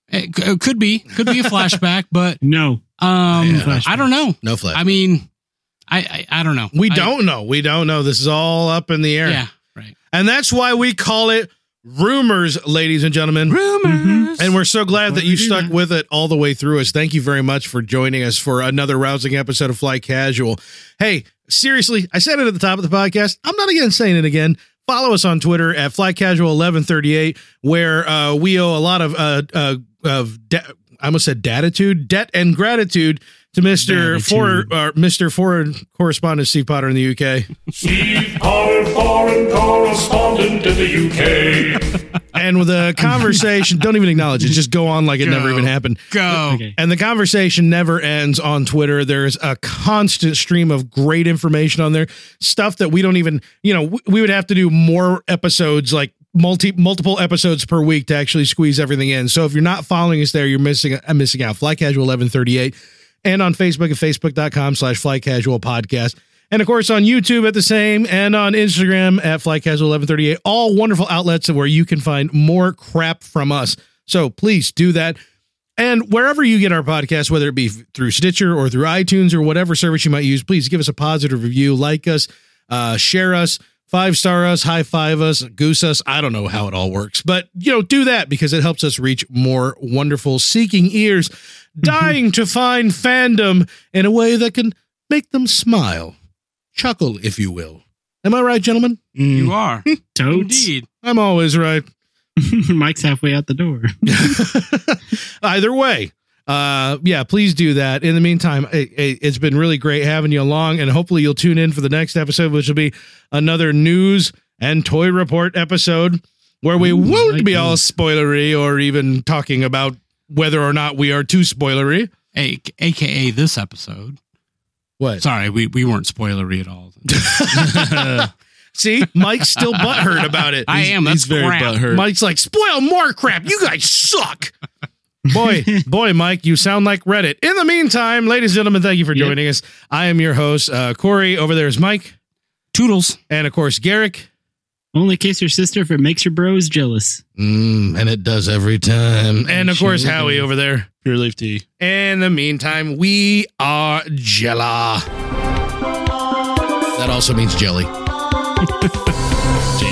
It, c- it could be, could be a flashback, but No. um, Yeah. I don't know. No flash. I mean, I, I, I don't know. we I- don't know. We don't know. This is all up in the air. Yeah, right. And that's why we call it rumors, ladies and gentlemen. Rumors. And we're so glad Why that we you do stuck that. with it all the way through us. Thank you very much for joining us for another rousing episode of Fly Casual. Hey, seriously, I said it at the top of the podcast. I'm not again saying it again. Follow us on Twitter at Fly Casual eleven thirty-eight, where uh, we owe a lot of uh, uh, of de- I almost said datitude, debt and gratitude to Mister For Datitude. uh, Mister Foreign Correspondent Steve Potter in the U K. Steve Potter, foreign correspondent in the U K. And with the conversation, don't even acknowledge it. Just go on like it never Go. even happened. Go. Okay. And the conversation never ends on Twitter. There's a constant stream of great information on there. Stuff that we don't even, you know, w- we would have to do more episodes, like multi multiple episodes per week to actually squeeze everything in. So if you're not following us there, you're missing uh, missing out. Fly Casual eleven thirty-eight. And on Facebook at facebook.com slash Fly Casual Podcast. And of course on YouTube at the same, and on Instagram at Fly Casual eleven thirty-eight. All wonderful outlets where you can find more crap from us. So please do that. And wherever you get our podcast, whether it be through Stitcher or through iTunes or whatever service you might use, please give us a positive review, like us, uh, share us, five star us, high five us, goose us. I don't know how it all works, but you know, do that because it helps us reach more wonderful seeking ears, dying to find fandom in a way that can make them smile, chuckle, if you will. Am I right, gentlemen? You are. Totes. Indeed. I'm always right. Mike's halfway out the door. Either way, uh, yeah, please do that. In the meantime, it, it, it's been really great having you along, and hopefully you'll tune in for the next episode, which will be another news and toy report episode where we Ooh, I won't like be those. all spoilery or even talking about whether or not we are too spoilery. A- A K A this episode. What? Sorry, we, we weren't spoilery at all. See, Mike's still butthurt about it. I am. He's That's very crap. butthurt. Mike's like, spoil more crap. You guys suck. Boy, boy, Mike, you sound like Reddit. In the meantime, ladies and gentlemen, thank you for Yep. joining us. I am your host, uh, Corey. Over there is Mike. Toodles. And of course, Garrick. Only kiss your sister if it makes your bros jealous. Mm, and it does every time. And of Sure course, Howie does. over there. Pure Leaf Tea. In the meantime, we are Jella. That also means jelly.